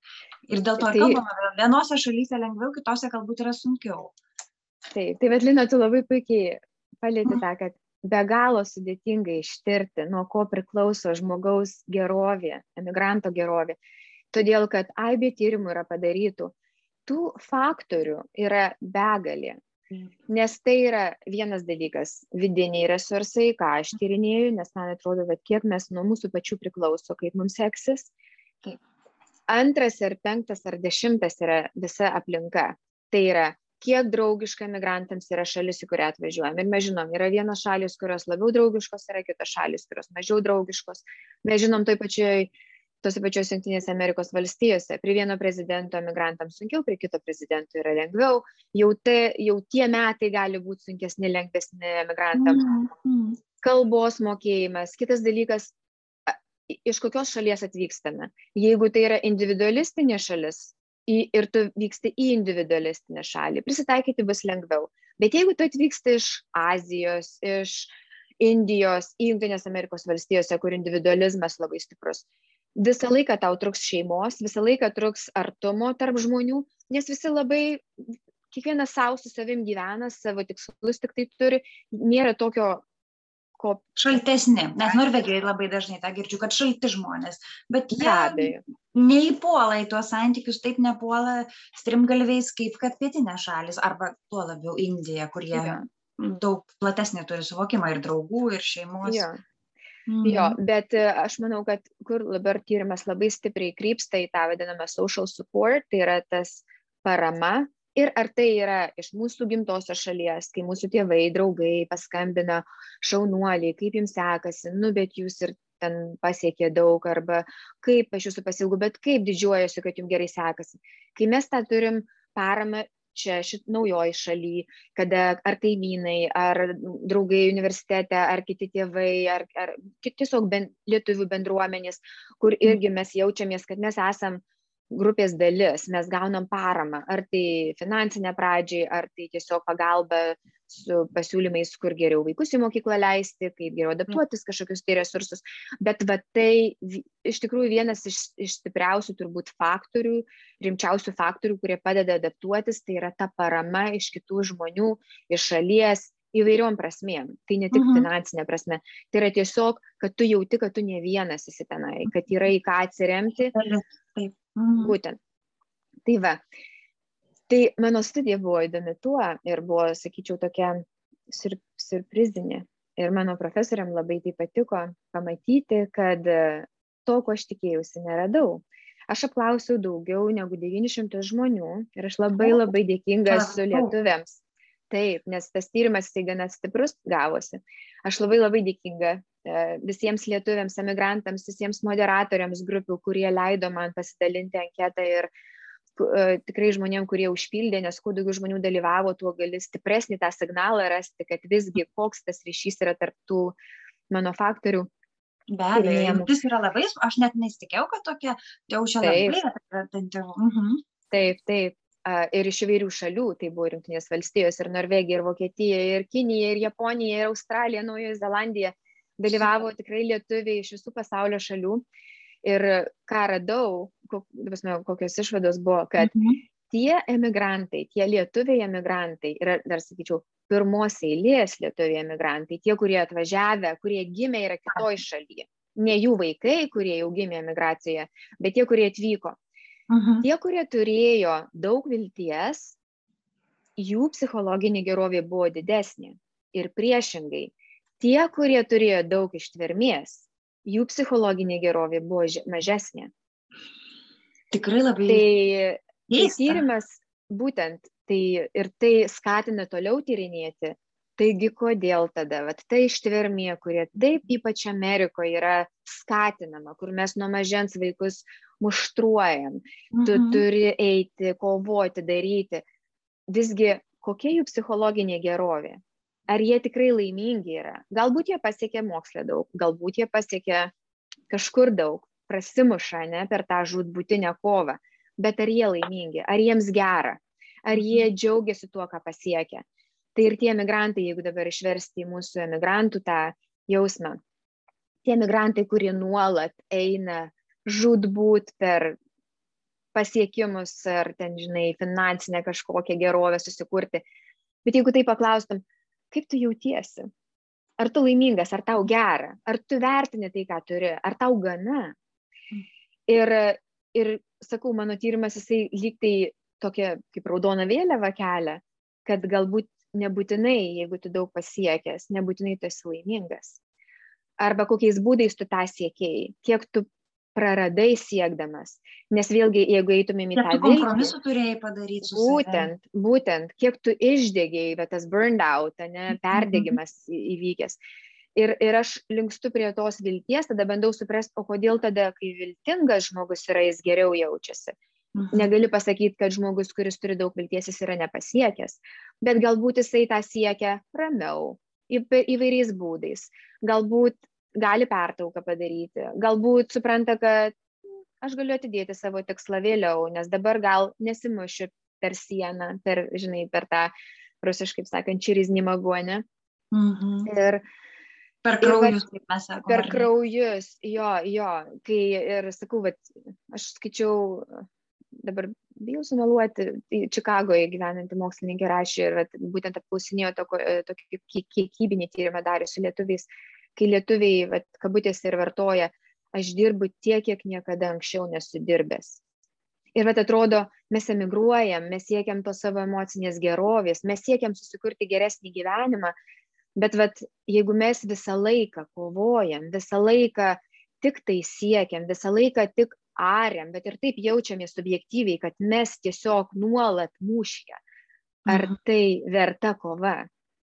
Ir dėl to tai, kalbama, vienose šalyse lengviau, kitose galbūt yra sunkiau. Taip, tai bet Lina, tu labai puikiai palieti tą, kad be galo sudėtingai ištirti, nuo ko priklauso žmogaus gerovė, emigranto gerovė. Todėl, kad aibė tyrimų yra padarytų. Tų faktorių yra begalė. Nes tai yra vienas dalykas, vidiniai resursai, ką aš tyrinėju, nes man atrodo, kad kiek mes nuo mūsų pačių priklauso, kaip mums seksis. Taip. Antras ar penktas ar dešimtas yra visa aplinka. Tai yra, kiek draugiška migrantams yra šalis, į kurią atvažiuojam. Ir mes žinom, yra vienos šalis, kurios labiau draugiškos, yra kitos šalis, kurios mažiau draugiškos. Mes žinom, toj pačioj tose pačios Jungtinėse Amerikos valstijose. Prie vieno prezidento migrantams sunkiau, prie kito prezidento yra lengviau. Jau, te, jau tie metai gali būti sunkesni, lengvesni migrantams. Mm, mm. Kalbos mokėjimas. Kitas dalykas, iš kokios šalies atvykstame. Jeigu tai yra individualistinė šalis ir tu vyksti į individualistinę šalį, prisitaikyti bus lengviau. Bet jeigu tu atvyksti iš Azijos, iš Indijos, į Jungtinės Amerikos valstijose, kur individualizmas labai stiprus, visą laiką tau truks šeimos, visą laiką truks artumo tarp žmonių, nes visi labai, kiekvienas savo su savim gyvena, savo tikslus tik tai turi, nėra tokio, ko... Šaltesni, nes Norvegijoje labai dažnai tą girdžiu, kad šalti žmonės, bet jie neįpuola į tuos santykius, taip nepuola strimgalviais, kaip kad pietinė šalis, arba tuo labiau Indija, kur jie ja. daug platesnį turi suvokimą ir draugų, ir šeimos. Ja. Mm. Jo, bet aš manau, kad kur dabar tyrimas labai stipriai krypsta į tą vadinamą social support, tai yra tas parama, ir ar tai yra iš mūsų gimtosios šalies, kai mūsų tėvai, draugai paskambina, šaunuoliai, kaip jums sekasi, nu, bet jūs ir ten pasiekė daug, arba kaip aš jūsų pasilgu, bet kaip didžiuojuosi, kad jums gerai sekasi. Kai mes tą turim paramą čia, šit naujoj šaly, kada ar kaimynai, ar draugai universitete, ar kiti tėvai, ar, ar tiesiog ben, lietuvių bendruomenės, kur irgi mes jaučiamės, kad mes esam grupės dalis, mes gaunam paramą, ar tai finansinę pradžiai, ar tai tiesiog pagalba su pasiūlymais, kur geriau vaikus į mokyklą leisti, kaip geriau adaptuotis kažkokius tai resursus. Bet va tai iš tikrųjų vienas iš, iš stipriausių turbūt faktorių, rimčiausių faktorių, kurie padeda adaptuotis, tai yra ta parama iš kitų žmonių, iš šalies, įvairiom prasmėm. Tai ne tik uh-huh. finansinė prasme. Tai yra tiesiog, kad tu jauti, kad tu ne vienas esi tenai, kad yra į ką atsiremti. Taip. Uh-huh. Būtent. Tai va. Tai mano studija buvo įdomi tuo ir buvo, sakyčiau, tokia sur, surprizinė. Ir mano profesoriam labai tai patiko pamatyti, kad to, ko aš tikėjausi, neradau. Aš apklausiau daugiau negu devyni šimtai žmonių ir aš labai labai dėkinga esu lietuviams. Taip, nes tas tyrimas tai gana stiprus gavosi. Aš labai labai dėkinga visiems lietuviams, emigrantams, visiems moderatoriams grupių, kurie leido man pasidalinti anketą ir tikrai žmonėm, kurie užpildė, nes kuo daugiau žmonių dalyvavo, tuo gali stipresnį tą signalą rasti, kad visgi koks tas ryšys yra tarp tų mano faktorių. Be abejo, jis yra labai, aš net nesitikėjau, kad tokia, jau čia labai atradanti. Mhm. Taip, taip. Ir iš įvairių šalių, tai buvo ir Jungtinės valstijos, ir Norvegija, ir Vokietija, ir Kinija, ir Japonija, ir Australija, Naujoji Zelandija. Dalyvavo tikrai lietuviai iš visų pasaulio šalių. Ir ką radau, kokios išvados buvo, kad mhm. tie emigrantai, tie lietuviai emigrantai, yra, dar sakyčiau, pirmos eilės lietuviai emigrantai, tie, kurie atvažiavę, kurie gimė yra kitoj šalyje. Ne jų vaikai, kurie jau gimė emigracijoje, bet tie, kurie atvyko. Mhm. Tie, kurie turėjo daug vilties, jų psichologinė gerovė buvo didesnė. Ir priešingai, tie, kurie turėjo daug ištvermės, jų psichologinė gerovė buvo mažesnė. Tikrai labai. Tai, tai tyrimas būtent, tai ir tai skatina toliau tyrinėti. Taigi, kodėl tada? Vat tai ištvermė, kurie taip ypač Amerikoje yra skatinama, kur mes nuo mažens vaikus muštruojam. Mhm. Tu turi eiti, kovoti, daryti. Visgi, kokia jų psichologinė gerovė? Ar jie tikrai laimingi yra? Galbūt jie pasiekė mokslę daug, galbūt jie pasiekė kažkur daug, prasimuša, ne, per tą žūtbūtinę kovą. Bet ar jie laimingi? Ar jiems gera? Ar jie džiaugiasi tuo, ką pasiekia? Tai ir tie emigrantai, jeigu dabar išversti į mūsų emigrantų tą jausmą, tie emigrantai, kurie nuolat eina žūtbūt per pasiekimus ar ten, žinai, finansinę kažkokią gerovę susikurti. Bet jeigu tai paklaustum, kaip tu jautiesi? Ar tu laimingas, ar tau gera? Ar tu vertini tai, ką turi? Ar tau gana? Ir, ir sakau, mano tyrimas, jisai lyg tai tokia kaip raudona vėliava kelia, kad galbūt nebūtinai, jeigu tu daug pasiekęs, nebūtinai tu esi laimingas. Arba kokiais būdais tu tą siekėjai, kiek tu praradai siekdamas. Nes vėlgi, jeigu eitumėm į Kiek tą tu viltį, kompromisų turėjai padaryti su savimi. būtent, būtent, kiek tu išdegėjai, bet tas burned out, ne, perdegimas į- įvykęs. Ir, ir aš linkstu prie tos vilties, tada bandau suprasti, o kodėl tada, kai viltingas žmogus yra, jis geriau jaučiasi. Mhm. Negaliu pasakyti, kad žmogus, kuris turi daug vilties, jis yra nepasiekęs, bet galbūt jisai tą siekia ramiau, į, įvairiais būdais. Galbūt gali pertrauką padaryti, galbūt supranta, kad aš galiu atidėti savo tikslą vėliau, nes dabar gal nesimušiu per sieną, per, žinai, per tą rusiškai sakant, čiriznį magonę. Mhm. Ir Per Ir vat- kraujus, kaip mes sakome. per ar ne? kraujus, jo, jo, kai ir sakau, vat, aš skaičiau, dabar bijau sumeluoti, tai Čikagoje gyvenanti mokslininkė rašė ir vat, būtent apklausinėjo tokį tokį kie- kiekybinį tyrimą darė su lietuviais, kai lietuviai, vat, kabutėse ir vartoja, aš dirbu tiek, kiek niekada anksčiau nesu dirbęs. Ir vat atrodo, mes emigruojam, mes siekiam to savo emocinės gerovės, mes siekiam susikurti geresnį gyvenimą, bet vat, jeigu mes visą laiką kovojam, visą laiką tik tai siekiam, visą laiką tik ariam, bet ir taip jaučiamės subjektyviai, kad mes tiesiog nuolat mūšyje, ar Mhm. tai verta kova.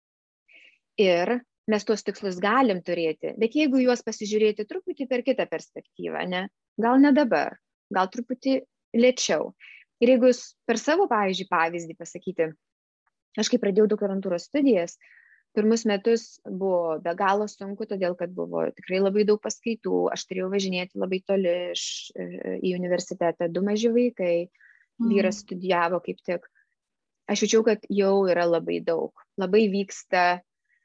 Ir mes tuos tikslus galim turėti, bet jeigu juos pasižiūrėti truputį per kitą perspektyvą, ne, gal ne dabar, gal truputį lėčiau. Ir jeigu jūs per savo, pavyzdžiui, pavyzdį pasakyti, aš kai pradėjau doktorantūros studijas, pirmus metus buvo be galo sunku, todėl kad buvo tikrai labai daug paskaitų, aš turėjau važinėti labai toli iš, į universitetą, du maži vaikai, vyras studijavo kaip tik. Aš jaučiau, kad jau yra labai daug, labai vyksta,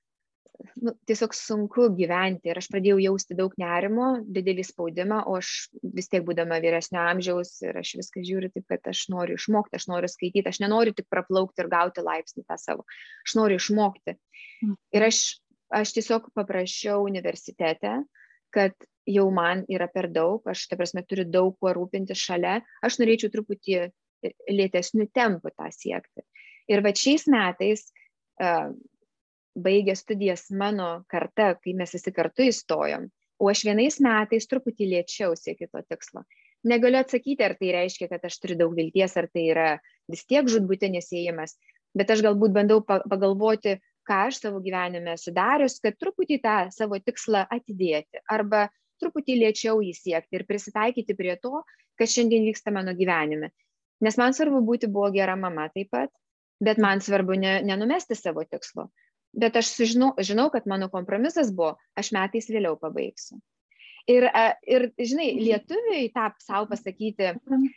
nu, tiesiog sunku gyventi ir aš pradėjau jausti daug nerimo, didelį spaudimą, o aš vis tiek būdama vyresnio amžiaus ir aš viską žiūriu taip, kad aš noriu išmokti, aš noriu skaityti, aš nenoriu tik praplaukti ir gauti laipsnį tą savo, aš noriu išmokti. Ir aš, aš tiesiog paprašiau universitete, kad jau man yra per daug, aš, ta prasme, turiu daug kuo rūpinti šalia, aš norėčiau truputį lėtesnių tempų tą siekti. Ir va šiais metais uh, baigė studijas mano karta, kai mes visi kartu įstojom, o aš vienais metais truputį lėčiau siekiu to tikslo. Negaliu atsakyti, ar tai reiškia, kad aš turiu daug vilties, ar tai yra vis tiek žūtbūtinis ėjimas, bet aš galbūt bandau pagalvoti, ką aš savo gyvenime esu darius, kad truputį tą savo tikslą atidėti arba truputį lėčiau jį siekti ir prisitaikyti prie to, kas šiandien vyksta mano gyvenime. Nes man svarbu būti buvo gera mama taip pat, bet man svarbu ne, nenumesti savo tikslo. Bet aš sužinau, žinau, kad mano kompromisas buvo, aš metais vėliau pabaigsiu. Ir, ir žinai, lietuviai tą savo pasakyti,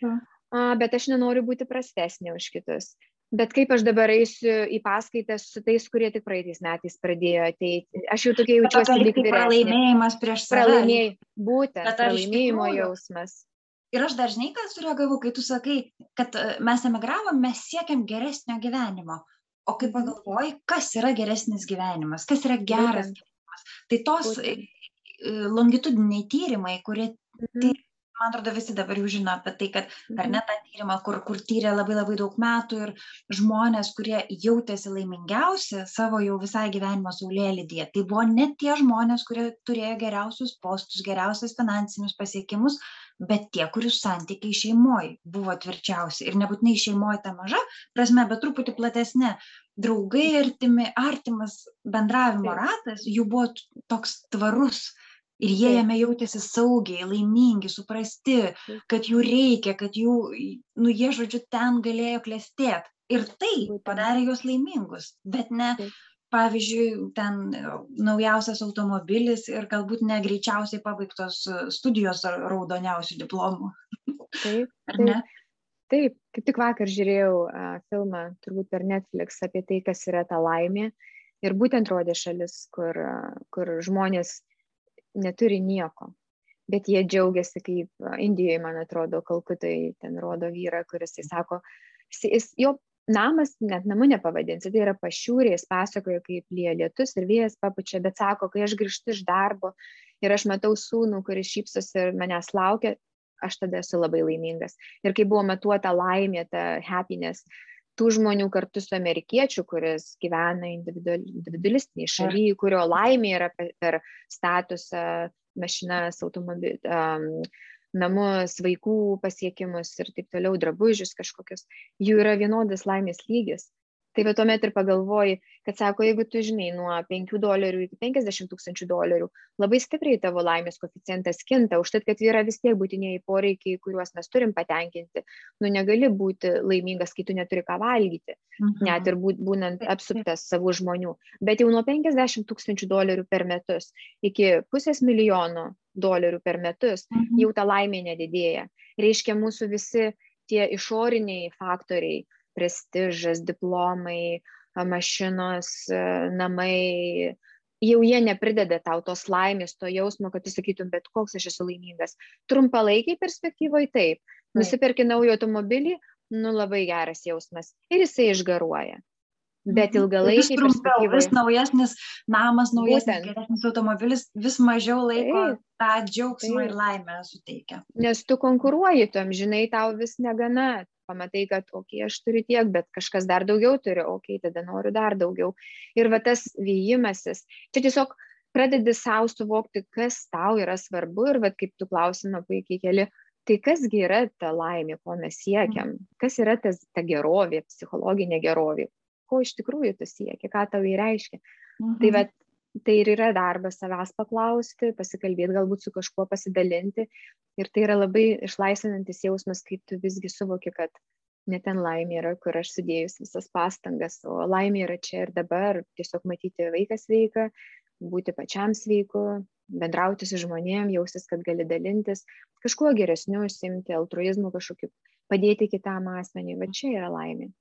a, bet aš nenoriu būti prastesnė už kitus. Bet kaip aš dabar eisiu į paskaitas su tais, kurie tik praeitais metais pradėjo ateiti. Aš jau tokia jaučiuosi lyg vyresnė. Pralaimėjimas prieš save. Pralaimėj, būtent, pralaimėjimo tikrųjų, jausmas. Ir aš dažnai, ką sureagavau, kai tu sakai, kad mes emigravom, mes siekiam geresnio gyvenimo. O kai pagalvoji, kas yra geresnis gyvenimas, kas yra geras būtent. Gyvenimas. Tai tos būtent. Longitudiniai tyrimai, kurie, mhm. tai, man atrodo, visi dabar jau žino apie tai, kad ar ne tą tyrimą, kur, kur tyrė labai labai daug metų ir žmonės, kurie jautėsi laimingiausi savo jau visai gyvenimo saulėlydyje. Tai buvo ne tie žmonės, kurie turėjo geriausius postus, geriausius finansinius pasiekimus, bet tie, kurių santykiai šeimoje buvo tvirčiausi. Ir nebūtinai šeimoje ta maža prasme, bet truputį platesnė. Draugai, artimi, artimas bendravimo ratas, jų buvo toks tvarus. Ir jie jame jautėsi saugiai, laimingi, suprasti, kad jų reikia, kad jų, nu, jie, žodžiu, ten galėjo klestėti. Ir tai padarė juos laimingus, bet ne, pavyzdžiui, ten naujausias automobilis ir galbūt ne greičiausiai pabaigtos studijos raudoniausių diplomų. Taip, ar ne? Taip, taip, kaip tik vakar žiūrėjau uh, filmą, turbūt per Netflix, apie tai, kas yra ta laimė. Ir būtent rodė šalis, kur, uh, kur žmonės neturi nieko, bet jie džiaugiasi, kaip Indijoje, man atrodo, Kalkutai ten rodo vyrą, kuris, jis sako, jis, jo namas net namu nepavadinsi, tai yra pašiūrė, jis pasakoja, kaip lyja lietus ir vėjas papučia, bet sako, kai aš grįžtu iš darbo ir aš matau sūnų, kuris šypsosi ir manęs laukia, aš tada esu labai laimingas. Ir kai buvo matuota laimė, ta happiness, tų žmonių kartu su amerikiečiu, kuris gyvena individualistiniai šalyje, kurio laimė yra per statusą, mašinas, automobilį, um, namus, vaikų pasiekimus ir taip toliau, drabužius kažkokius, jų yra vienodas laimės lygis. Tai va tuomet ir pagalvoji, kad sako, jeigu tu žinai nuo penkių dolerių iki penkiasdešimt tūkstančių dolerių, labai stipriai tavo laimės koeficientas kinta, užtat, kad yra vis tiek būtinieji poreikiai, kuriuos mes turim patenkinti. Nu, negali būti laimingas, kai tu neturi ką valgyti, mhm. net ir būnant apsuptas savų žmonių. Bet jau nuo penkiasdešimt tūkstančių dolerių per metus iki pusės milijono dolerių per metus mhm. jau ta laimė nedidėja. Reiškia, mūsų visi tie išoriniai faktoriai, prestižas, diplomai, mašinos, namai, jau jie neprideda tau tos laimės, to jausmo, kad tu sakytum, bet koks aš esu laimingas. Trumpalaikiai perspektyvoje taip. Nusiperki naują automobilį, nu labai geras jausmas. Ir jisai išgaruoja. Bet ilgalaikiai perspektyvoje. Vis naujesnis namas, naujesnis, geresnis automobilis, vis mažiau laiko taip, tą džiaugsmą taip. Ir laimę suteikia. Nes tu konkuruoji tam, žinai, tau vis negana. Pamatai, kad, okei, okay, aš turiu tiek, bet kažkas dar daugiau turi, okei, okay, tada noriu dar daugiau. Ir va tas vyjimasis, čia tiesiog pradedi savo suvokti, kas tau yra svarbu ir va kaip tu klausimą puikiai keli, tai kasgi yra ta laimė, ko mes siekiam, kas yra tas, ta gerovė, psichologinė gerovė, ko iš tikrųjų tu sieki, ką tau įreiškia. Mhm. Tai va, tai ir yra darbas savęs paklausti, pasikalbėti, galbūt su kažkuo pasidalinti. Ir tai yra labai išlaisvinantis jausmas, kai tu visgi suvoki, kad ne ten laimė yra, kur aš sudėjus visas pastangas, o laimė yra čia ir dabar, tiesiog matyti vaiką sveiką, būti pačiam sveiku, bendrauti su žmonėm, jaustis, kad gali dalintis, kažkuo geresniu užsiimti, altruizmu kažkokiu, padėti kitam asmeniui, va čia yra laimė.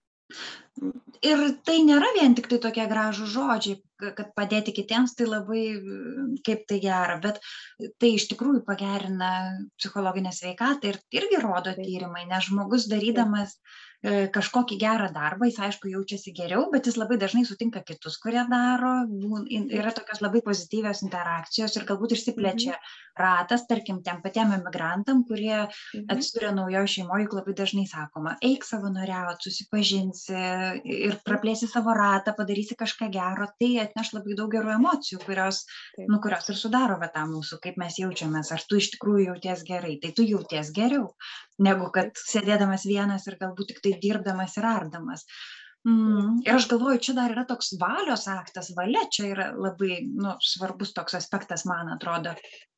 Ir tai nėra vien tik tai tokie gražūs žodžiai, kad padėti kitiems, tai labai kaip tai gera, bet tai iš tikrųjų pagerina psichologinę sveikatą ir irgi rodo tyrimai, nes žmogus darydamas kažkokį gerą darbą, jis aišku jaučiasi geriau, bet jis labai dažnai sutinka kitus, kurie daro, yra tokios labai pozityvios interakcijos ir galbūt išsiplečia ratas, tarkim, tiem patiem emigrantam, kurie atsiduria naujoje šeimoje, labai dažnai sakoma, eik savanoriauti, susipažinsi ir praplėsi savo ratą, padarysi kažką gero, tai atneš labai daug gerų emocijų, kurios, nu, kurios ir sudaro va tą mūsų, kaip mes jaučiamės, ar tu iš tikrųjų jauties gerai, tai tu jauties geriau, negu kad sėdėdamas vienas ir galbūt tik tai dirbdamas ir ardamas. Mm. Ir aš galvoju, čia dar yra toks valios aktas, valia čia yra labai nu, svarbus toks aspektas, man atrodo.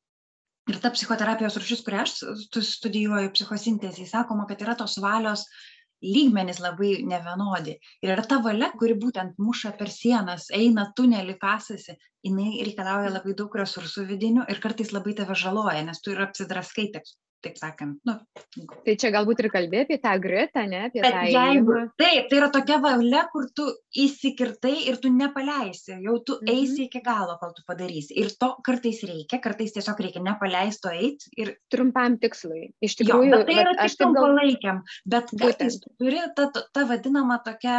Ir ta psichoterapijos rūšis, kurią aš studijuoju, psichosintezį, sakoma, kad yra tos valios lygmenys labai nevienodi. Ir yra ta valia, kuri būtent muša per sienas, eina tunelį, kasasi, jinai reikalauja labai daug resursų vidinių ir kartais labai tave žaloja, nes tu ir apsidraskai, taip, taip sakant. Nu. Tai čia galbūt ir kalbė apie tą gritą, ne? Apie Bet tą jeigu, ėjimą. taip, tai yra tokia valia, kur tu įsikirtai ir tu nepaleisi, jau tu Mhm. eisi iki galo, kol tu padarysi. Ir to kartais reikia, kartais tiesiog reikia nepaleisto eiti ir Trumpam tikslui. Iš jo, tikrųjų, bet tai yra vat tik aš taip gal... trumpalaikiam, bet kartais Būtent. tu turi ta, ta vadinama tokia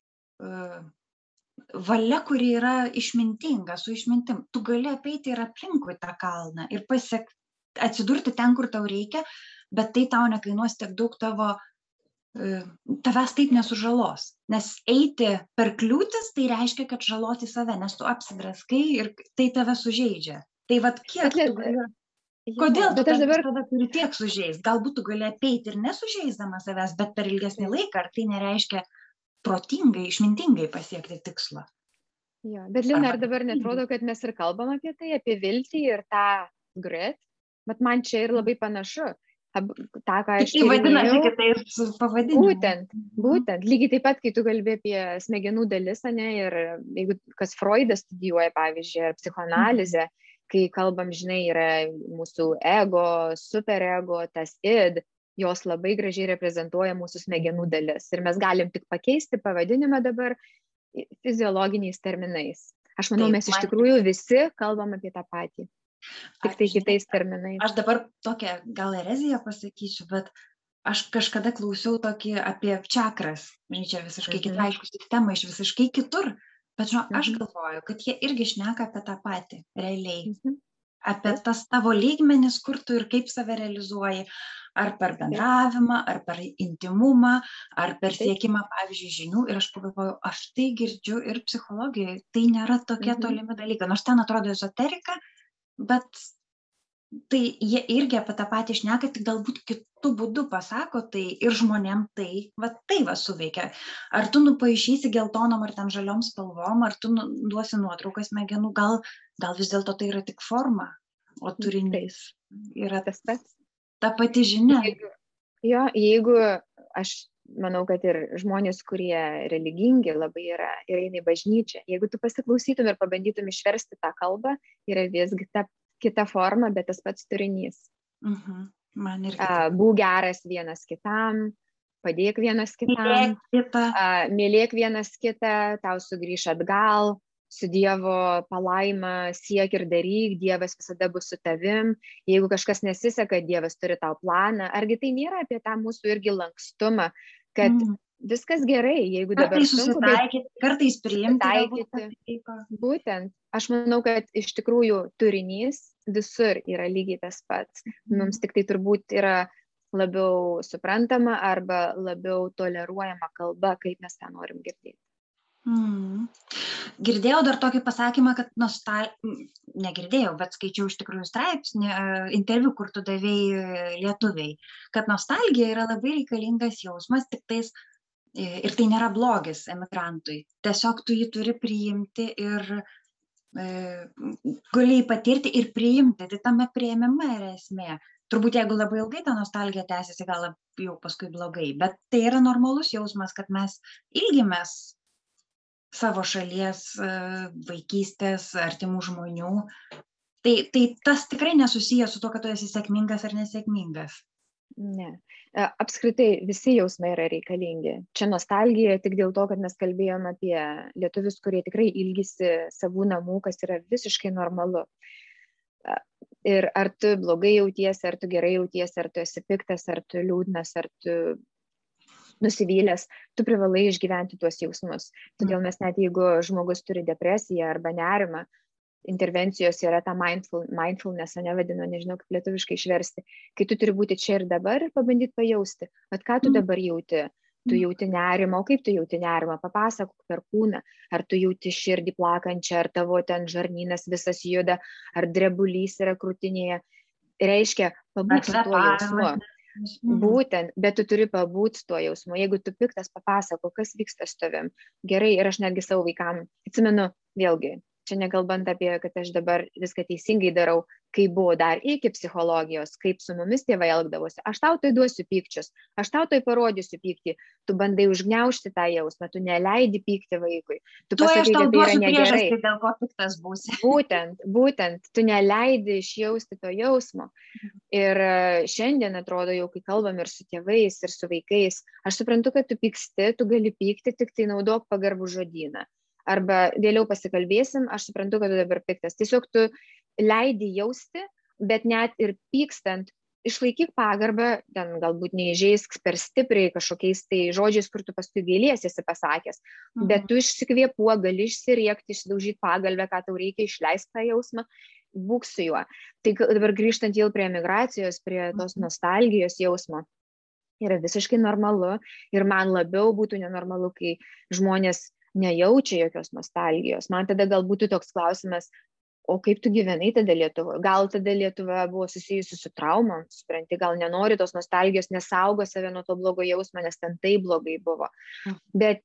uh, valia, kuri yra išmintinga, su išmintim. Tu gali apeiti ir aplinkui tą kalną ir pasiek, atsidurti ten, kur tau reikia, bet tai tau nekainuos tiek daug tavo, uh, tavęs taip nesužalos. Nes eiti per kliūtis, tai reiškia, kad žaloti save, nes tu apsidraskai ir tai tave sužeidžia. Tai vat kiek Bet, tu gali... jo, Kodėl tu bet aš dabar... tada turi tiek sužeist? Galbūt tu gali apeiti ir nesužeisdamas savęs, bet per ilgesnį laiką, ar tai nereiškia protingai, išmintingai pasiekti tikslą? Jo, bet Lina, ar Arba- dabar netrodo, kad mes ir kalbam apie tai, apie viltį ir tą grit, bet man čia ir labai panašu. Ab, tą, ką aš Tai vadinasi tyrinėjau, kitais pavadinimu. būtent, būtent, lygiai taip pat, kai tu kalbė apie smegenų dalis, ane, ir jeigu kas Freudas studijuoja, pavyzdžiui, ar psichoanalizę, kai kalbam, žinai, yra mūsų ego, superego, tas id, jos labai gražiai reprezentuoja mūsų smegenų dalis. Ir mes galim tik pakeisti pavadinimą dabar fiziologiniais terminais. Aš manau, Taip, mes iš man- tikrųjų visi kalbam apie tą patį. Tik tai Aš, žinai, kitais terminais. Aš dabar tokią gal ereziją pasakysiu, bet aš kažkada klausiau tokį apie čakras. Žinai, čia visiškai Mhm. kita, aišku, sistema iš visiškai kitur. Bet žinau, aš Mhm. galvoju, kad jie irgi šneka apie tą patį, realiai. Mhm. apie tas tavo lygmenis, kur tu ir kaip save realizuoji, ar per bendravimą, ar per intimumą, ar per siekimą, pavyzdžiui, žinių. Ir aš pagalvoju, aš tai girdžiu ir psichologijoje, tai nėra tokie Mhm. tolimi dalykai. Nors ten atrodo ezoterika, bet tai jie irgi apie tą patį šneka, tik galbūt kitų būdų pasako tai ir žmonėm tai, va tai va suveikia. Ar tu nupaišysi geltonom ar ten žaliom spalvom, ar tu nu, duosi nuotraukas smegenų, gal, gal vis dėlto tai yra tik forma, o turinys yra Tas pats. ta pati žinia. Jeigu, jo, jeigu aš manau, kad ir žmonės, kurie religingi labai yra ir eina į bažnyčią, jeigu tu pasiklausytum ir pabandytum išversti tą kalbą, yra visgi ta kita forma, bet tas pats turinys. Mhm. Man irgi. A, būk geras vienas kitam, padėk vienas kitam, Mylėk kitą. a, mylėk vienas kitą, tau sugrįš atgal, su Dievo palaima siek ir daryk, Dievas visada bus su tavim, jeigu kažkas nesiseka, Dievas turi tau planą. Argi tai nėra apie tą mūsų irgi lankstumą, kad Mm. viskas gerai, jeigu dabar Kartais sunku, bet susitaikyti, kartais priimti. galbūt susitaikyti. tą dalyką. Būtent, aš manau, kad iš tikrųjų turinys visur yra lygiai tas pats. Mums tik tai turbūt yra labiau suprantama arba labiau toleruojama kalba, kaip mes tą norim girdėti. Mm. Girdėjau dar tokį pasakymą, kad nostal... negirdėjau, bet skaičiau iš tikrųjų straipsnį, e, interviu, kur tu davėjai e, lietuviai, kad nostalgija yra labai reikalingas jausmas, tik tais e, ir tai nėra blogis emigrantui. Tiesiog tu jį turi priimti ir e, gali jį patirti ir priimti. Tai tame priėmime yra esmė. Turbūt jeigu labai ilgai ta nostalgija tęsiasi, gal jau paskui blogai, bet tai yra normalus jausmas, kad mes ilgimės savo šalies, e, vaikystės, artimų žmonių. Tai, tai tas tikrai nesusiję su to, kad tu esi sėkmingas ar nesėkmingas. Ne. E, Apskritai visi jausmai yra reikalingi. Čia nostalgija tik dėl to, kad mes kalbėjome apie lietuvius, kurie tikrai ilgisi savų namų, kas yra visiškai normalu. E, Ir ar tu blogai jautiesi, ar tu gerai jautiesi, ar tu esi piktas, ar tu liūdnas, ar tu nusivylęs, tu privalai išgyventi tuos jausmus. Todėl mes net jeigu žmogus turi depresiją arba nerimą, intervencijos yra ta mindful, mindfulness, nevadinu, nežinau kaip lietuviškai išversti, kai tu turi būti čia ir dabar ir pabandyti pajausti, bet ką tu dabar jauti. Tu jauti nerimą, o kaip tu jauti nerimą, papasakok per kūną, ar tu jauti širdį plakančią, ar tavo ten žarnynas visas juda, ar drebulys yra krūtinėje. Reiškia, pabūk su tuo jausmu. Būtent, bet tu turi pabūti tuo jausmu. Jeigu tu piktas, papasako, kas vyksta su tavim. Gerai, ir aš netgi savo vaikam atsimenu, vėlgi, čia nekalbant apie, kad aš dabar viską teisingai darau, kai buvo dar iki psichologijos, kaip su mumis tėvai elgdavosi. Aš tau tai duosiu pykčius, aš tau tai parodysiu pyktį. Tu bandai užgniaužti tą jausmą, tu neleidi pykti vaikui. Tu pasakai, kad tai yra negerai. Dėl ko piktas būsi. Būtent, būtent, tu neleidi išjausti to jausmo. Ir šiandien atrodo, jau kai kalbam ir su tėvais, ir su vaikais, aš suprantu, kad tu pyksti, tu gali pykti, tik tai naudok pagarbų žodyną. Arba vėliau pasikalbėsim, aš suprantu, kad tu dabar piktas. Tiesiog tu leidi jausti, bet net ir pykstant, išlaikyk pagarbą, ten galbūt neįžeisk per stipriai kažkokiais tai žodžiais, kur tu paskui gailiesi esi pasakęs, mhm. bet tu išsikvėpuo, gali išsiriekti, išsidaužyti pagalbę, ką tau reikia, išleisti tą jausmą, būk su juo. Tai dabar grįžtant jau prie emigracijos, prie tos nostalgijos jausmo, yra visiškai normalu ir man labiau būtų nenormalu, kai žmonės nejaučia jokios nostalgijos. Man tada gal būtų toks klausimas, o kaip tu gyvenai tada Lietuvoje? Gal tada Lietuva buvo susijusi su traumom, supranti, gal nenori tos nostalgijos, nesaugo save nuo to blogo jausmo, nes ten tai blogai buvo. Bet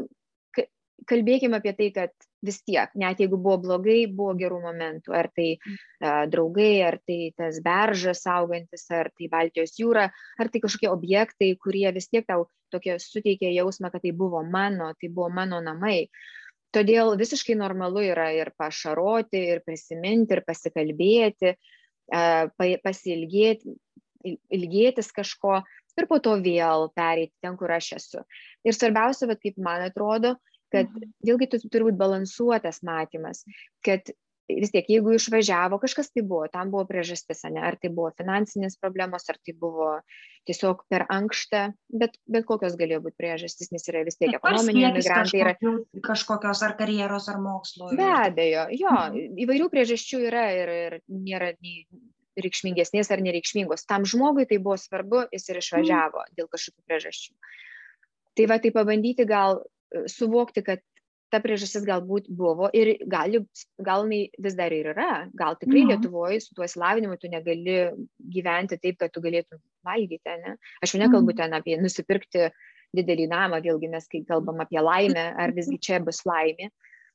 kalbėkime apie tai, kad vis tiek, net jeigu buvo blogai, buvo gerų momentų. Ar tai uh, draugai, ar tai tas beržas saugantis, ar tai Baltijos jūra, ar tai kažkokie objektai, kurie vis tiek tau tokie suteikė jausmą, kad tai buvo mano, tai buvo mano namai. Todėl visiškai normalu yra ir pašaroti, ir prisiminti, ir pasikalbėti, pasilgėti, ilgėtis kažko ir po to vėl pereiti ten, kur aš esu. Ir svarbiausia, bet kaip man atrodo, kad vėlgi tu turi būti balansuotas matymas, kad vis tiek, jeigu išvažiavo, kažkas tai buvo, tam buvo priežastis, ne? Ar tai buvo finansinės problemos, ar tai buvo tiesiog per ankšta, bet, bet kokios galėjo būti priežastys, nes yra vis tiek ekonominiai migrantai. Yra kažkokios ar karjeros, ar mokslo. Be abejo, jo, įvairių priežasčių yra ir, ir nėra nei reikšmingesnės ar nereikšmingos. Tam žmogui tai buvo svarbu, jis ir išvažiavo dėl kažkokių priežasčių. Tai va, tai pabandyti gal suvokti, kad ta priežastis galbūt buvo ir gal, gal vis dar ir yra. Gal tikrai mhm. Lietuvoje su tuo įsilavinimu tu negali gyventi taip, kad tu galėtum valgyti, ne? Aš jau nekalbu ten apie nusipirkti didelį namą, vėlgi mes kai kalbam apie laimę, ar visgi čia bus laimė.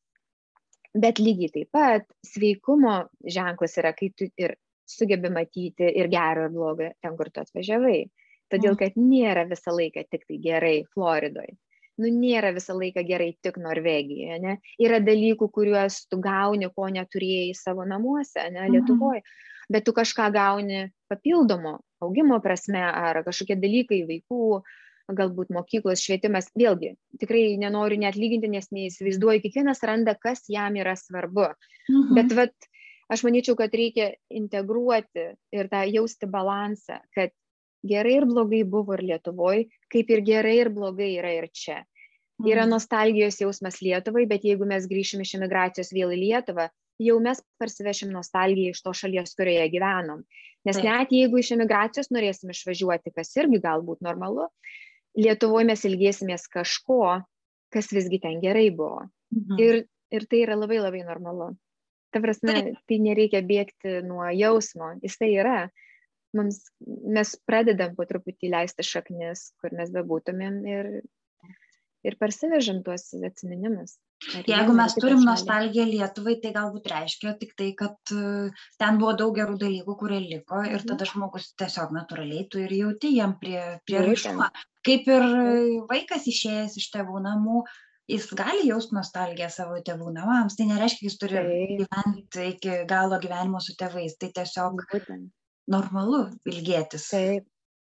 Bet lygiai taip pat sveikumo ženklas yra, kai tu ir sugebi matyti ir gerą, ir blogą ten, kur tu atvažiavai. Todėl, kad nėra visą laiką tik tai gerai Floridoje. Nu, nėra visą laiką gerai tik Norvegijoje, ne? Yra dalykų, kuriuos tu gauni, ko neturėjai savo namuose, ne, Lietuvoje, bet tu kažką gauni papildomo augimo prasme, ar kažkokie dalykai vaikų, galbūt mokyklos švietimas, vėlgi, tikrai nenoriu net lyginti, nes neįsivaizduoju, kiekvienas randa, kas jam yra svarbu, mhm. bet vat, aš manyčiau, kad reikia integruoti ir tą jausti balansą, kad gerai ir blogai buvo ir Lietuvoje, kaip ir gerai ir blogai yra ir čia. Yra nostalgijos jausmas Lietuvai, bet jeigu mes grįšim iš emigracijos vėl į Lietuvą, jau mes parsivešim nostalgiją iš to šalies, kurioje gyvenom. Nes net jeigu iš emigracijos norėsim išvažiuoti, kas irgi galbūt normalu, Lietuvoje mes ilgėsimės kažko, kas visgi ten gerai buvo. Mhm. Ir, ir tai yra labai labai normalu. Ta prasme, tai nereikia bėgti nuo jausmo, jis tai yra. Mums, mes pradedam po truputį leisti šaknis, kur mes bebūtumėm ir, ir parsivežam tuos atsiminimus. Jeigu mes turim nostalgiją Lietuvai, tai galbūt reiškia tik tai, kad ten buvo daug gerų dalykų, kurie liko ir tada žmogus tiesiog natūraliai tu ir jauti jam prie, prie ryšumą. Kaip ir vaikas išėjęs iš tėvų namų, jis gali jausti nostalgiją savo tėvų namams. Tai nereiškia, jis turi gyventi iki galo gyvenimo su tėvais. Tai tiesiog Būtent. Normalu ilgėtis. Taip.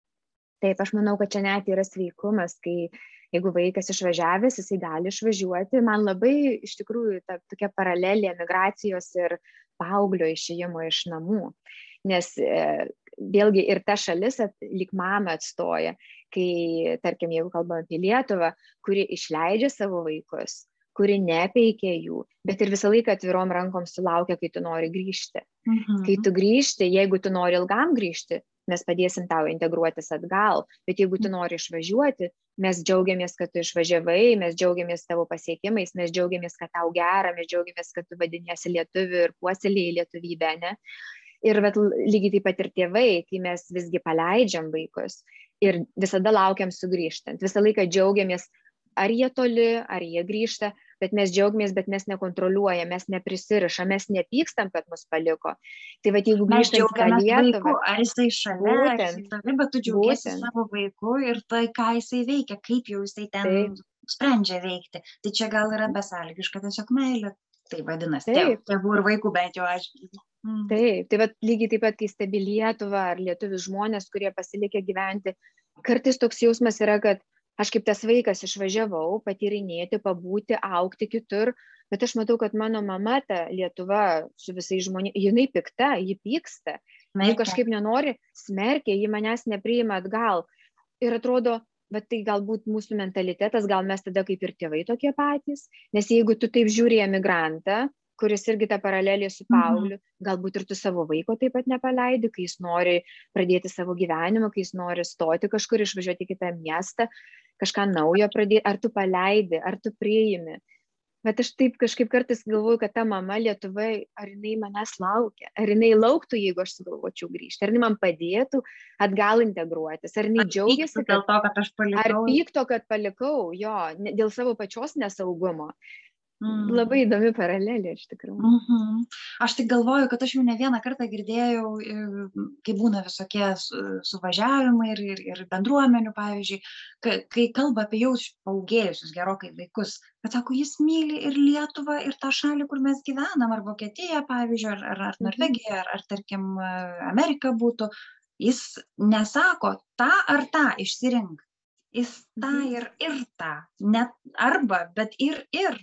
Taip, aš manau, kad čia net yra sveikumas, kai jeigu vaikas išvažiavęs, jisai gali išvažiuoti. Man labai iš tikrųjų ta tokia paralelė migracijos ir paauglio išėjimo iš namų. Nes e, vėlgi ir ta šalis at, lyg mamą atstoja, kai, tarkim, jeigu kalbame apie Lietuvą, kuri išleidžia savo vaikus, kuri nepeikia jų, bet ir visą laiką atvirom rankom sulaukia, kai tu nori grįžti. Mhm. Kai tu grįžti, jeigu tu nori ilgam grįžti, mes padėsim tau integruotis atgal, bet jeigu tu nori išvažiuoti, mes džiaugiamės, kad tu išvažiavai, mes džiaugiamės tavo pasiekimais, mes džiaugiamės, kad tau gera, mes džiaugiamės, kad tu vadiniesi lietuviu ir puoselėjai lietuvybę, ne? Ir bet, lygiai taip pat ir tėvai, kai mes visgi paleidžiam vaikus ir visada laukiam sugrįžtant, visą laiką džiaugiamės, ar jie toli, ar jie grįžta, bet mes džiaugiamės, bet mes nekontroliuojam, mes neprisirišam, mes nepykstam, kad mus paliko. Tai va, jeigu grįžtam į tą Lietuvą, ar jisai šalia, ar jisai tavi, bet tu džiaugiesi savo vaiku ir tai, ką jisai veikia, kaip jau jisai ten Taip. Sprendžia veikti. Tai čia gal yra besąlygiška tiesiog meilė. Tai vadinasi, tėvų ir vaikų bent jau atžvilgiu. Mm. Taip, tai va, lygiai taip pat, kai stebi Lietuvą ar lietuvius žmonės, kurie pasilikę gyventi, kartais toks jausmas yra, kad aš kaip tas vaikas išvažiavau patyrinėti, pabūti, augti kitur, bet aš matau, kad mano mama, ta Lietuva su visais žmonėmis, jinai pikta, ji pyksta, ji kažkaip nenori, smerkia, ji manęs nepriima atgal. Ir atrodo, bet tai galbūt mūsų mentalitetas, gal mes tada kaip ir tėvai tokie patys, nes jeigu tu taip žiūri emigrantą, kuris irgi tą paralelį su paaugliu, mhm. galbūt ir tu savo vaiko taip pat nepaleidi, kai jis nori pradėti savo gyvenimą, kai jis nori stoti kažkur, išvažiuoti į kitą miestą, kažką naujo pradėti, ar tu paleidi, ar tu priimi. Bet aš taip kažkaip kartais galvoju, kad ta mama Lietuvai, ar jinai manęs laukia, ar jinai lauktų, jeigu aš sugalvočiau grįžti, ar jinai man padėtų atgal integruotis, ar jinai džiaugiasi, kad, to, kad aš palikau. Ar pykto, kad palikau, jo, dėl savo pačios nesaugumo. Mm. Labai įdomi paralelė, iš tikrųjų. Mm-hmm. Aš tik galvoju, kad aš jau ne vieną kartą girdėjau, kai būna visokie suvažiavimai ir, ir, ir bendruomenių, pavyzdžiui, kai kalba apie jau paūgėjusius gerokai vaikus, kad sako, jis myli ir Lietuvą, ir tą šalį, kur mes gyvenam, ar Vokietija, pavyzdžiui, ar, ar, ar Norvegija, ar, ar tarkim Amerika būtų, jis nesako tą ar tą išsirink, jis tą ir ir tą, net arba, bet ir ir.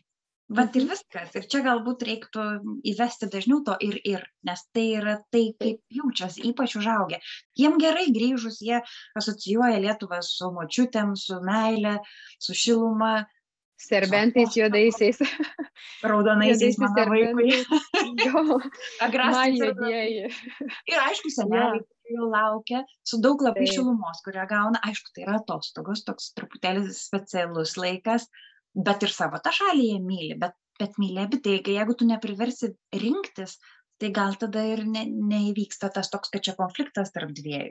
Vat ir viskas. Ir čia galbūt reiktų įvesti dažniau to ir ir, nes tai yra tai, kaip jaučiasi, ypač užaugę. Jiem gerai grįžus, jie asocijuoja Lietuvą su močiutėm, su meile, su šiluma. Serbentais juodaisiais. Raudonaisiais mano vaikui. Jo, Agrastais man ir juodieji. Ir aišku, seneliai jau laukia su daug labai Taip. šilumos, kurią gauna. Aišku, tai yra atostogos, toks truputėlį specialus laikas, bet ir savo tą šalį jie myli, bet, bet myli abi. Tai jeigu tu nepriversi rinktis, tai gal tada ir ne, neįvyksta tas toks, kad čia konfliktas tarp dviejų.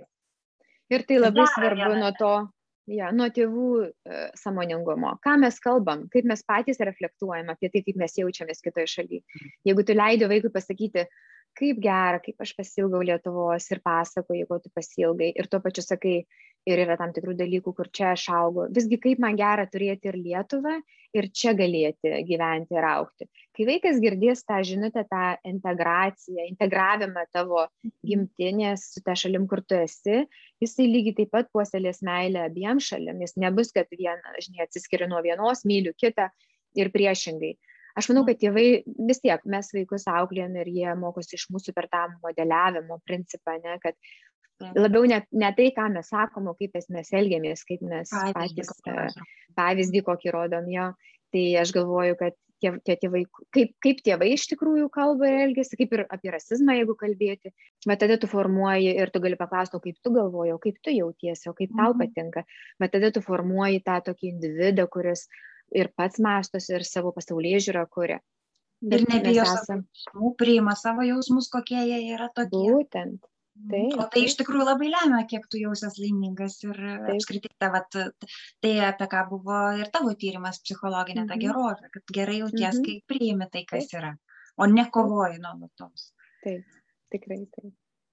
Ir tai labai Gera svarbu viena. nuo to, ja, nuo tėvų e, sąmoningumo. Ką mes kalbam, kaip mes patys reflektuojam apie tai, kaip mes jaučiamės kitoje šalyje. Jeigu tu leidi vaikui pasakyti, kaip gera, kaip aš pasiilgau Lietuvos ir pasakoji, ko tu pasiilgai, ir tuo pačiu sakai, ir yra tam tikrų dalykų, kur čia aš augau. Visgi kaip man gera turėti ir Lietuvą, ir čia galėti gyventi ir augti. Kai vaikas girdės tą žinutę, tą integraciją, integravimą tavo gimtinės su ta šalim, kur tu esi, jisai lygiai taip pat puoselės meilę abiem šalim. Jis nebus, kad viena, žinai, atsiskiria nuo vienos, myliu kitą ir priešingai. Aš manau, kad tėvai vis tiek, mes vaikus auklėjam ir jie mokosi iš mūsų per tą modeliavimo principą, ne, kad labiau ne, ne tai, ką mes sakom, o kaip mes elgiamės, kaip mes patys pavyzdį, kokį rodom jo. Tai aš galvoju, kad tie, tie tėvai, kaip, kaip tėvai iš tikrųjų kalba ir elgiasi, kaip ir apie rasizmą, jeigu kalbėti, bet tada tu formuoji ir tu gali paklausti, kaip tu galvoji, kaip tu jautiesi, o kaip tau patinka, bet tada tu formuoji tą tokį individą, kuris ir pats mąstosi ir savo pasaulėžiūrą kuria. Ir nebijo savo jausmų, priima savo jausmus, kokie jie yra tokie. Būtent. Taip, o tai iš tikrųjų labai lemia, kiek tu jausies laimingas ir taip. Apskritai ta, vat, tai, apie ką buvo ir tavo tyrimas, psichologinė mm-hmm. ta gerovė, kad gerai jauties, mm-hmm. kai priimi tai, kas taip. Yra, o ne kovoji nuolatos. Taip, tikrai taip.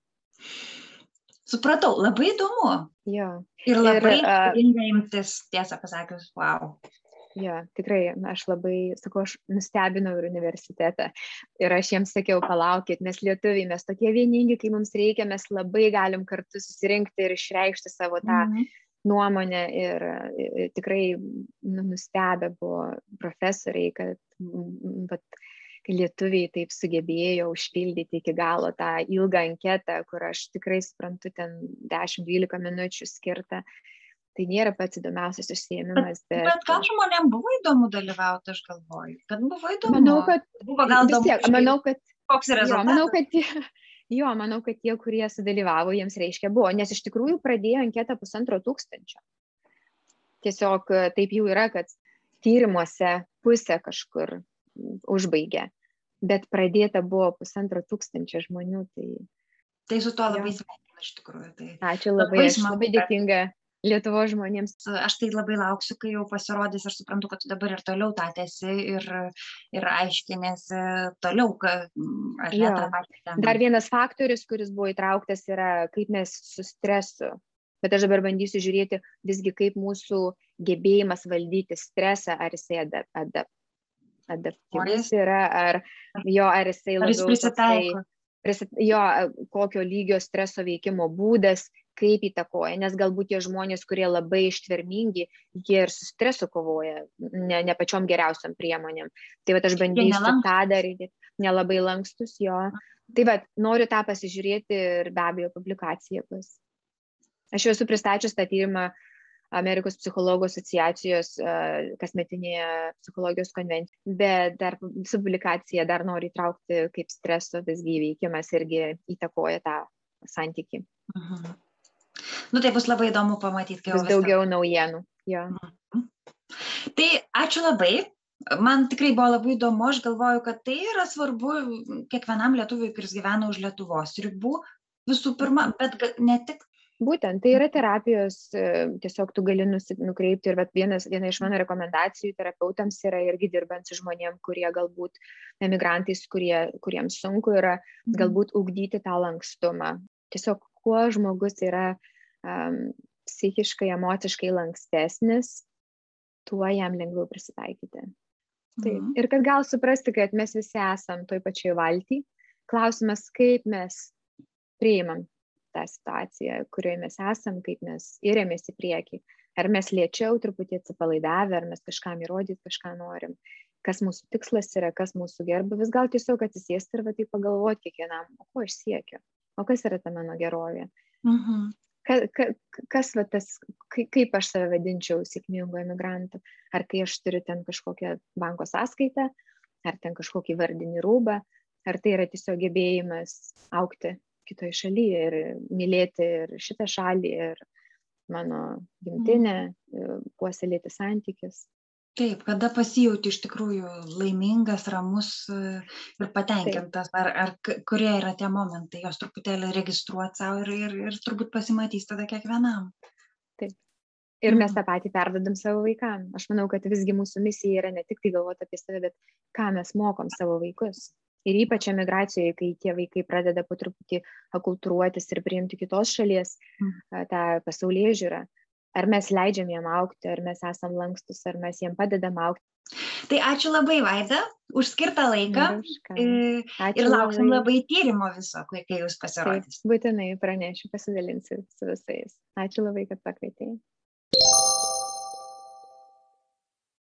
Supratau, labai įdomu. Jo. Ir labai įdomu imtis, tiesą pasakius, wow. Jo, tikrai, aš labai, sakau, aš nustebinau ir universitetą ir aš jiems sakiau, palaukit, mes lietuviai, mes tokie vieningi, kai mums reikia, mes labai galim kartu susirinkti ir išreikšti savo tą mm-hmm. nuomonę ir, ir tikrai nu, nustebę buvo profesoriai, kad, bet, kad lietuviai taip sugebėjo užpildyti iki galo tą ilgą anketą, kur aš tikrai suprantu, ten dešimt dvylika minučių skirta. Tai nėra pats įdomiausias užsiėmimas. Bet, bet gal žmonėm buvo įdomu dalyvauti, aš galvoju, kad buvo įdomu. Manau, kad, buvo gal vis tiek, manau, kad, koks yra rezultatas. Jo, manau, kad tie, jo, manau, kad tie, kurie sudalyvavo, jiems reiškia buvo, nes iš tikrųjų pradėjo anketą pusantro tūkstančio. Tiesiog taip jau yra, kad tyrimuose pusę kažkur užbaigė, bet pradėta buvo pusantro tūkstančio žmonių. Tai, tai su to labai sveikinu iš tikrųjų. Tai ačiū labai, labai aš labai dėkinga Lietuvos žmonėms. Aš tai labai lauksiu, kai jau pasirodys, aš suprantu, kad tu dabar ir toliau tą tęsi ir, ir aiškinėsi toliau. Kad, ar jo. Dar vienas faktorius, kuris buvo įtrauktas, yra kaip mes su stresu. Bet aš dabar bandysiu žiūrėti visgi, kaip mūsų gebėjimas valdyti stresą, ar jisai adap, adap, adaptyvus yra, ar, jo, ar jisai labiau... Ar jis prisitaiko? Toksai, jo, kokio lygio streso veikimo būdas, kaip įtakoja, nes galbūt tie žmonės, kurie labai ištvermingi, jie ir su stresu kovoja, ne, ne pačiom geriausiam priemonėm. Tai vat aš bandysiu tą daryti, nelabai lankstus jo. Tai vat noriu tą pasižiūrėti ir be abejo publikacija bus. Aš jau esu pristačius tą tyrimą Amerikos psichologų asociacijos uh, kasmetinėje psichologijos konvencijoje, bet dar su publikacija dar noriu įtraukti, kaip streso visgi įveikimas irgi įtakoja tą santykį. Mhm. Nu, tai bus labai įdomu pamatyti, kai jau vis daugiau naujienų. Jo. Mhm. Tai ačiū labai. Man tikrai buvo labai įdomu. Aš galvoju, kad tai yra svarbu kiekvienam lietuviui, kuris gyvena už Lietuvos ribų. Visų pirma, bet ne tik. Būtent, tai yra terapijos, tiesiog tu gali nukreipti ir vienas, viena iš mano rekomendacijų terapeutams yra irgi dirbant su žmonėm, kurie galbūt emigrantais, kurie, kuriems sunku yra galbūt ugdyti tą lankstumą. Tiesiog kuo žmogus yra um, psichiškai, emociškai lankstesnis, tuo jam lengviau prisitaikyti. Tai, mhm. Ir kad gal suprasti, kad mes visi esam toj pačioj valty, klausimas, kaip mes priimam tą situaciją, kurioje mes esam, kaip mes irėmės į priekį. Ar mes lėčiau truputį atsipalaidavę, ar mes kažkam įrodyti kažką norim. kas mūsų tikslas yra, kas mūsų gerbūvis, gal tiesiog atsisėsti ir va tai pagalvoti kiekvienam, o ko aš siekiu, o kas yra ta mano gerovė. Mhm. Ka, ka, kas va tas, kaip aš save vadinčiau sėkmingu emigrantu, ar kai aš turiu ten kažkokią banko sąskaitą, ar ten kažkokį vardinį rūbą, ar tai yra tiesiog gebėjimas augti kitoje šalyje ir mylėti ir šitą šalį, ir mano gimtinę, puoselėti santykius. Taip, kada pasijauti iš tikrųjų laimingas, ramus ir patenkintas, ar, ar kurie yra tie momentai, jos truputėlį registruoti savo ir, ir, ir turbūt pasimatys tada kiekvienam. Taip. Ir mes tą patį perdodam savo vaikam. Aš manau, kad visgi mūsų misija yra ne tik tai galvoti apie save, bet ką mes mokom savo vaikus. Ir ypač emigracijoje, kai tie vaikai pradeda po truputį akultūruotis ir priimti kitos šalies mm. tą pasaulėžiūrą. Ar mes leidžiam jam augti, ar mes esam lankstus, ar mes jam padedam augti. Tai ačiū labai, Vaida, už skirtą laiką. Ačiū ir lauksim labai. labai tyrimo viso, kai jūs pasirodys. Taip, būtinai pranešiu, pasidalinsiu su visais. Ačiū labai, kad pakvietėjai.